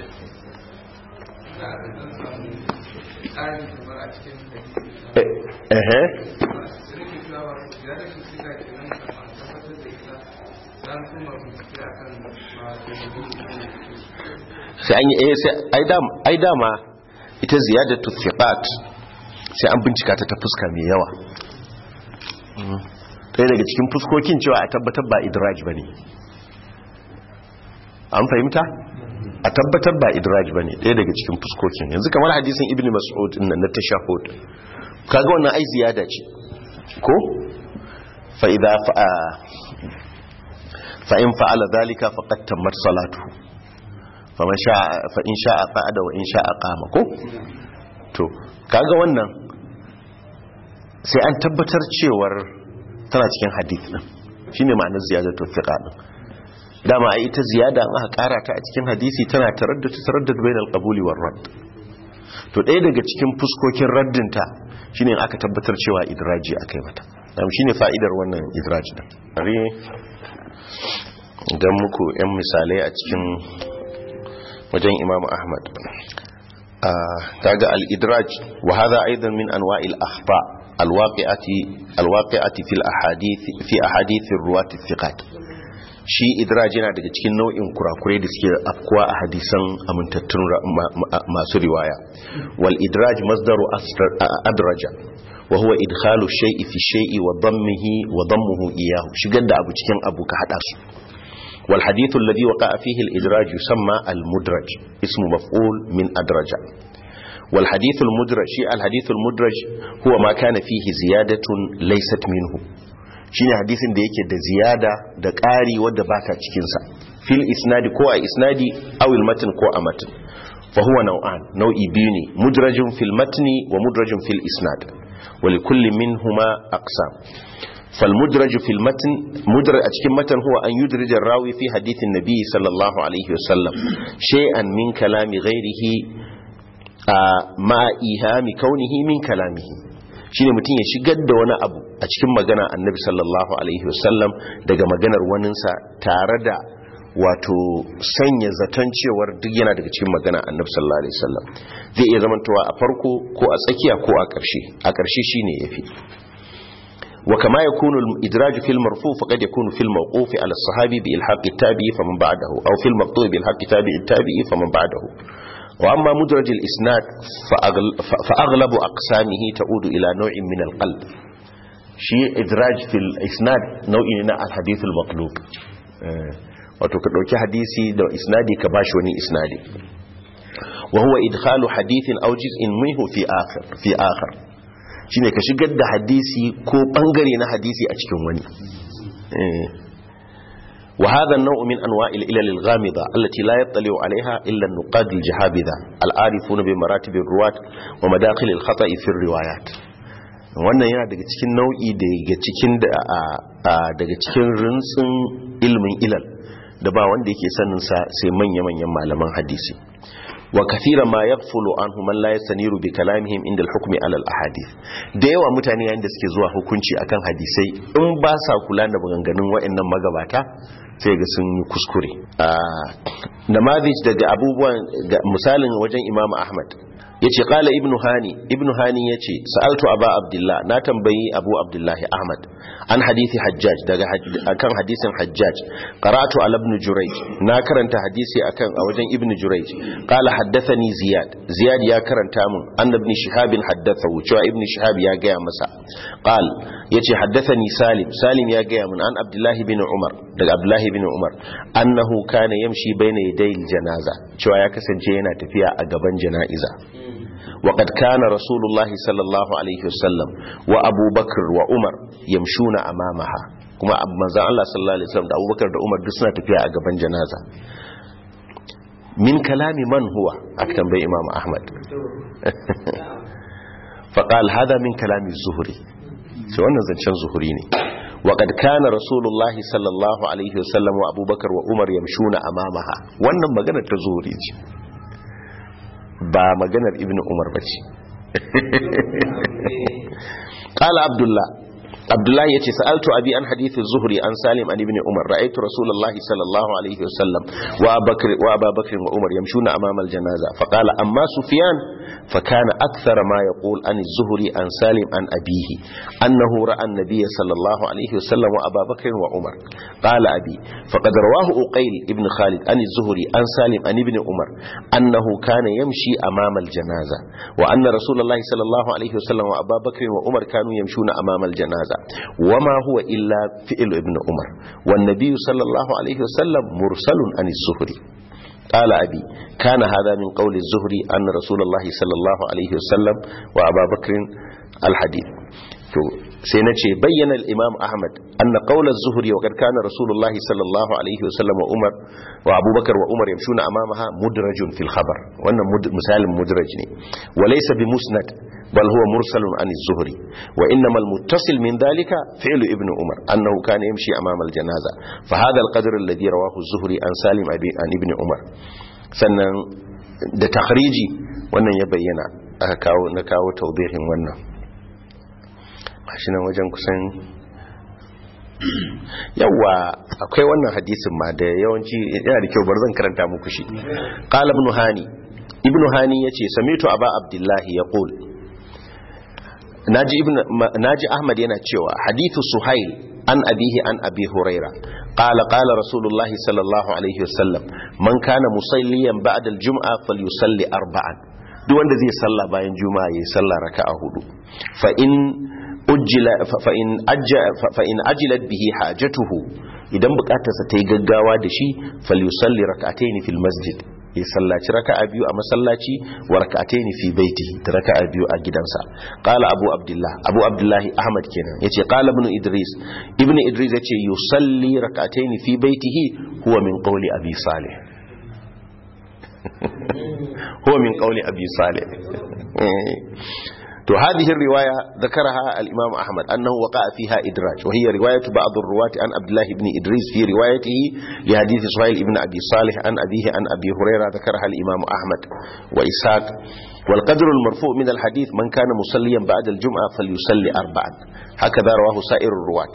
sai an yi ai dama ita ziyadatu thiqat sai an bincika ta fuska mai yawa. ɗaya daga cikin fuskokin cewa a tabbatar ba idraj bane, an fahimta, a tabbatar ba idraj bane ɗaya daga cikin fuskokin. Yanzu kamar hadisin Ibn Mas'ud din na tashahhud, kaga wannan ai ziyada ce ko fa idza fa in fa'ala dhalika faqad tammat salatuhu faman sha'a fa in sha'a qa'ada wa in sha'a qama ko. To kaga wannan sai an tabbatar cewar tana cikin hadith din, shine ma'anar ziyadatu thiqa din. Dama ai ita ziyada an aka kara ta a cikin hadisi tana taraddud bainal qabuli war radd. To ɗaya daga cikin fuskokin raddinta shine aka tabbatar cewa idraji akai mata. Dan shine fa'idar wannan idraji din. Dan muku yan misalai a cikin wajen Imam Ahmad. Kaga al-idraj wa hadha aidan min anwa'il akhta al-waqi'ati fil ahadith fi ahadith ar-ruwat thiqat. Shi idraj yana daga cikin nau'in kurakurai da suke afkuwa a hadisan amintattun masu riwaya. Wal idraj masdaru adraja wa huwa idkhalu shay'i fi shay'i wa dammuhu iyahu, shigar da abu cikin abu ka hada su. wal hadith alladhi waqa'a fihi al idraj yusamma al mudraj, ismu maf'ul min adraja. wal hadith al mudraj, shi al hadith al mudraj huwa ma kana fihi ziyadatun laysat minhu, shine hadisin da yake da ziyada da ƙari wadda ba ta cikinsa fil isnadi ko a isnadi awil matin ko a matin. fa huwa nau'an, nau'i biyu ne, mudrajun fil matni wa mudrajun fil isnad, wa li kulli minhuma aqsam. فالمدرج في المتن مدرج أتكلم متن هو أن يدرج الراوي في حديث النبي صلى الله عليه وسلم شيئا من كلام غيره مع إيهام كونه من كلامه. shine mutum ya shigar da wani abu a cikin magana annabi sallallahu alaihi wasallam daga maganar waninsa tare da wato sanya zaton cewar duk yana daga cikin magana annabi sallallahu alaihi wasallam. Zai iya zamantowa a farko ko a tsakiya ko a ƙarshe shine yafi. وكما يكون الإدراج في المرفوع فقد يكون في الموقوف على الصحابي بإلحاق التابعي فمن بعده أو في المقطوع بإلحاق التابعي فمن بعده. وأما مدرج الإسناد فأغلب أقسامه تعود إلى نوع من القلب. شيء إدراج في الإسناد نوع من الحديث المقلوب. وتكتوك حديثي دو إسنادي كباشوني إسنادي. وهو إدخال حديث أو جزء منه في آخر. shine ka shigar da hadisi ko bangare na hadisi a cikin wani. wa hadha an-naw' min anwa' al-ilal al-ghamida allati la yattali'u 'alayha illa an-nuqad al-jahabida al-arifuna bi maratib ar-ruwat wa madakhil al-khata'i fi ar-riwayat. wannan yana daga cikin nau'i daga cikin rintsin ilmin ilal da ba wanda yake sanin sa sai manya-manyan malaman hadisi. وكثيرا ما يغفل عنه من لا يستنير بكلامهم عند الحكم على الاحاديث. da yawa mutane yayin da suke zuwa hukunci akan hadisai in ba sa kula da maganganun wayannan magabata sai ga sun yi kuskure. Namazij daga abubuwan misalin wajen Imam Ahmad yace qala ibnu hani yace sa'altu aba abdullah na tambayi abu abdullah ahmad an hadisi hajjaj daga akan hadisin hajjaj qara'tu ala ibn jurayj na karanta hadisi akan a wajen ibn jurayj qala haddathani ziyad ya karanta mun anna ibn shihab haddathahu cewa ibn shihab ya ga masa qal yace haddathani salim ya ga mun an abdullah ibn umar daga abdullah ibn umar annahu kana yamshi bayna yaday janaza cewa ya kasance yana tafiya a gaban jana'iza. وقد كان رسول الله صلى الله عليه وسلم وأبو بكر وعمر يمشون أمامها كما منزل الله صلى الله عليه وسلم أبو بكر وعمر دسنا تفيا أقبان جنازة. من كلام من هو أكتم بي إمام أحمد فقال هذا من كلام الزهري سواء زنشان زهريني. وقد كان رسول الله صلى الله عليه وسلم وأبو بكر وعمر يمشون أمامها وأنما مغنى تزهري ba maganar ibnu umar bace. qala abdullah yace sa'altu abi an hadith az-zuhri an salim an ibn umar ra'aytu rasulullah sallallahu alayhi wasallam wa aba bakr wa umar yamshuna amama al-janaza faqala amma sufyan fakana akthara ma yaqul an az-zuhri an salim an abihi annahu ra'a an-nabiy sallallahu alayhi wasallam wa aba bakr wa umar qala abi faqad rawahu uqayl ibn khalid an az-zuhri an salim an ibn umar annahu kana yamshi amama al-janaza wa anna rasulullah sallallahu alayhi wasallam wa aba bakr wa umar kanu yamshuna amama al-janaza وما هو إلا فعل ابن عمر والنبي صلى الله عليه وسلم مرسل عن الزهري. قال أبي كان هذا من قول الزهري أن رسول الله صلى الله عليه وسلم وأبا بكر الحديث. سينتشي بين الإمام أحمد أن قول الزهري وقد كان رسول الله صلى الله عليه وسلم وعمر وأبو بكر وعمر يمشون أمامها مدرج في الخبر وأن مسالم مدرج وليس بمسند بل هو مرسل عن الزهري وإنما المتصل من ذلك فعل ابن عمر أنه كان يمشي أمام الجنازة فهذا القدر الذي رواه الزهري عن سالم عن ابن عمر. sannan da takhriji wannan ya bayyana na kawo tawdihin wannan shi nan wajen kusan yawa akwai wannan hadisin ma da yawanci yana da kyau bar zan karanta muku shi. qala ibn hani yace sami'tu aba abdullah yaqul naji ahmad yana cewa hadithu suhail an abihi an abi huraira qala rasulullahi sallallahu alaihi wasallam man kana musalliyan ba'da al-jum'a falyusalli arba'an. duk wanda zai salla bayan juma'a yayi salla raka'a hudu fa in ajilat bihi hajatuhu idan bukatarsa ta yi gaggawa da shi falyusalli rak'atayn fil masjid ya sallaci raka'a biyu a masallaci wa rak'atayn fi baitihi da raka'a biyu a gidansa. qala abu abdullah ahmad kenan yace qala ibn idris yace yusalli rak'atayn fi baitihi huwa min qawli abi salih huwa min qawli abi salih تو هذه الرواية ذكرها الإمام أحمد أنه وقع فيها إدراج، وهي رواية بعض الرواة عن عبد الله بن إدريس في روايته لحديث سهيل بن أبي صالح عن أبيه عن أبي هريرة، ذكرها الإمام أحمد وإسحاق. والقدر المرفوع من الحديث من كان مصليا بعد الجمعة فليصلي 4، هكذا رواه سائر الرواة.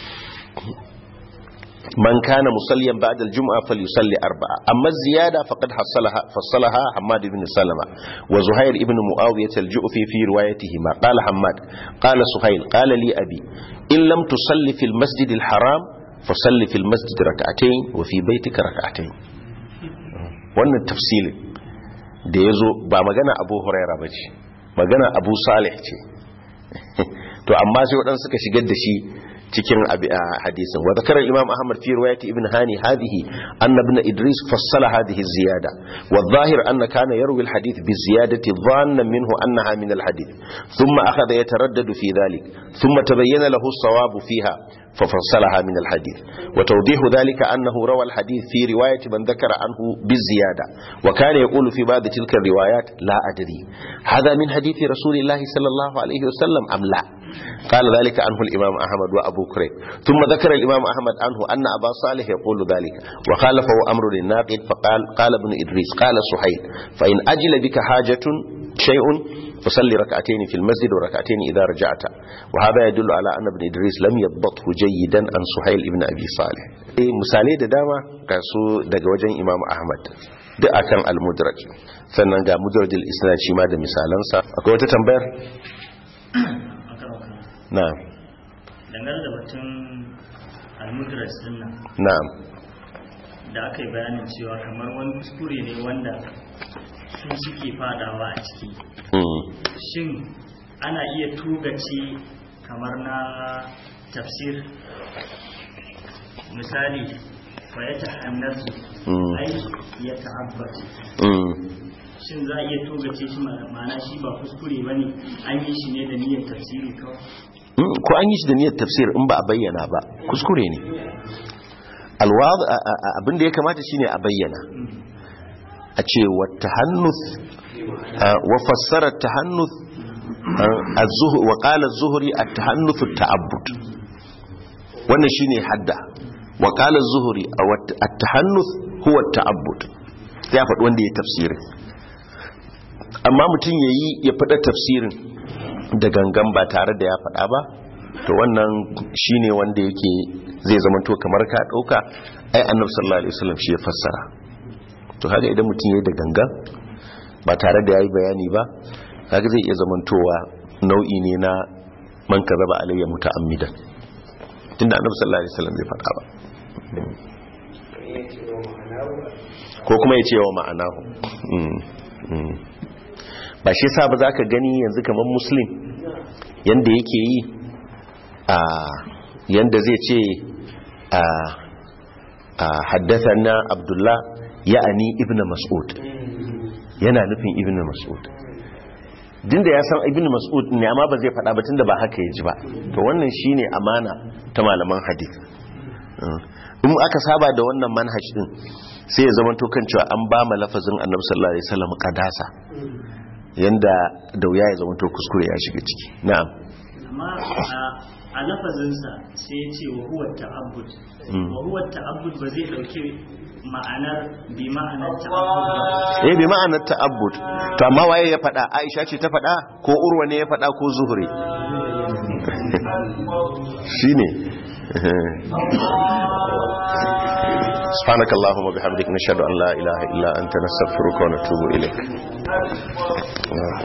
من كان مصليا بعد الجمعة فليصلي 4. أما الزيادة فقد فصلها حماد بن سلمة وزهير بن معاوية الجؤفي في روايتهما. قال حماد قال سهيل قال لي أبي إن لم تصلي في المسجد الحرام فصلي في المسجد ركعتين وفي بيتك ركعتين. wannan tafsilin da yazo ba magana Abu Huraira bace, magana Abu Salih ce. To amma sai waɗansu suka shigar da shi cikin hadisin. Wa zakara Imam Ahmad fi riwayati Ibn Hani hadhihi anna ibn Idris fassala hadhihi ziyada wa adh-dhahir anna kana yarwi al-hadith bi ziyadati dhannan minhu annaha min al-hadith thumma akhadha yataraddadu fi dhalik thumma tabayyana lahu as-sawab fiha ففصلها من الحديث. وتوضيح ذلك أنه روى الحديث في رواية من ذكر عنه بالزيادة، وكان يقول في بعض تلك الروايات لا أدري هذا من حديث رسول الله صلى الله عليه وسلم أم لا. قال ذلك عنه الإمام أحمد وأبو كريب. ثم ذكر الإمام أحمد عنه أن أبا صالح يقول ذلك وخالفه أمر للناقد فقال قال ابن إدريس قال سهيل فإن أجل بك حاجة شيء فصلي ركعتين في المسجد وركعتين إذا رجعت. وهذا يدل على أن ابن إدريس لم يضبطه جيدا عن سهيل ابن أبي صالح. مثالي da dama kasu daga wajen Imam Ahmad duk akan al-mudraj, sannan ga mudrajul isnad shi ma da misalansa. Akwai wata tambayar? Na'am. Dangane da batun al-mudraj din nan. Na'am. Da aka yi bayanin cewa kamar wani kuskure ne wanda su suke fadawa a ciki. Shin ana iya tugaci kamar na tafsir, misali fa ya ta'annasu ai ya ta'abbata, shin za a iya tugace shi ma'ana shi ba kuskure bane, an yi shi ne da niyyar tafsiri kawai? Ko an yi shi da niyyar tafsir in ba a bayyana ba kuskure ne. Abin da ya kamata shine a bayyana, a ce wa tahannus wa fassara tahannus wa qala az-zuhri at-tahannus at-ta'abbud, wannan shine hadda. wa qala az-zuhri at-tahannus huwa at-ta'abbud, ya faɗi wanda ya tafsirin. Amma mutum ya faɗa tafsirin da gangan ba tare da ya faɗa ba, to wannan shine wanda yake zai zama to kamar ka ɗauka ai annabi sallallahu alaihi wasallam shi ya fassara. To haka idan mutum yayi da gangan ba tare da yayi bayani ba, haka zai iya zamantowa nau'i ne na man kazaba alayya muta'ammidan, tunda annabi sallallahu alaihi wasallam bai faɗa ba. Ko kuma ya ce wa ma'anahu. Ba shi yasa ba za ka gani yanzu kamar Muslim yanda yake yi yanda zai ce haddathana Abdullah ya'ani ibn Mas'ud, yana nufin ibn Mas'ud, dinda ya san ibn Mas'ud ne amma ba zai faɗa ba tunda ba haka ya ji ba. To wannan shine amana ta malaman hadith. In aka saba da wannan manhaj din sai ya zama to kan cewa an ba ma lafazin annabi sallallahu alaihi wasallam kadasa, yanda da wuya ya zama to kuskure ya shiga ciki. Na'am. Amma a lafazinsa sai ya ce wa huwa ta'abbud. Wa huwa ta'abbud ba zai dauke ma'anar bi ma'anar ta'abbud. Bi ma'anar ta'abbud. To amma waye ya faɗa? Aisha ce ta faɗa ko Urwa ne ya faɗa ko Zuhri? Shine. سبحانك اللهم وبحمدك نشهد أن لا إله إلا أنت نستغفرك ونتوب إليك.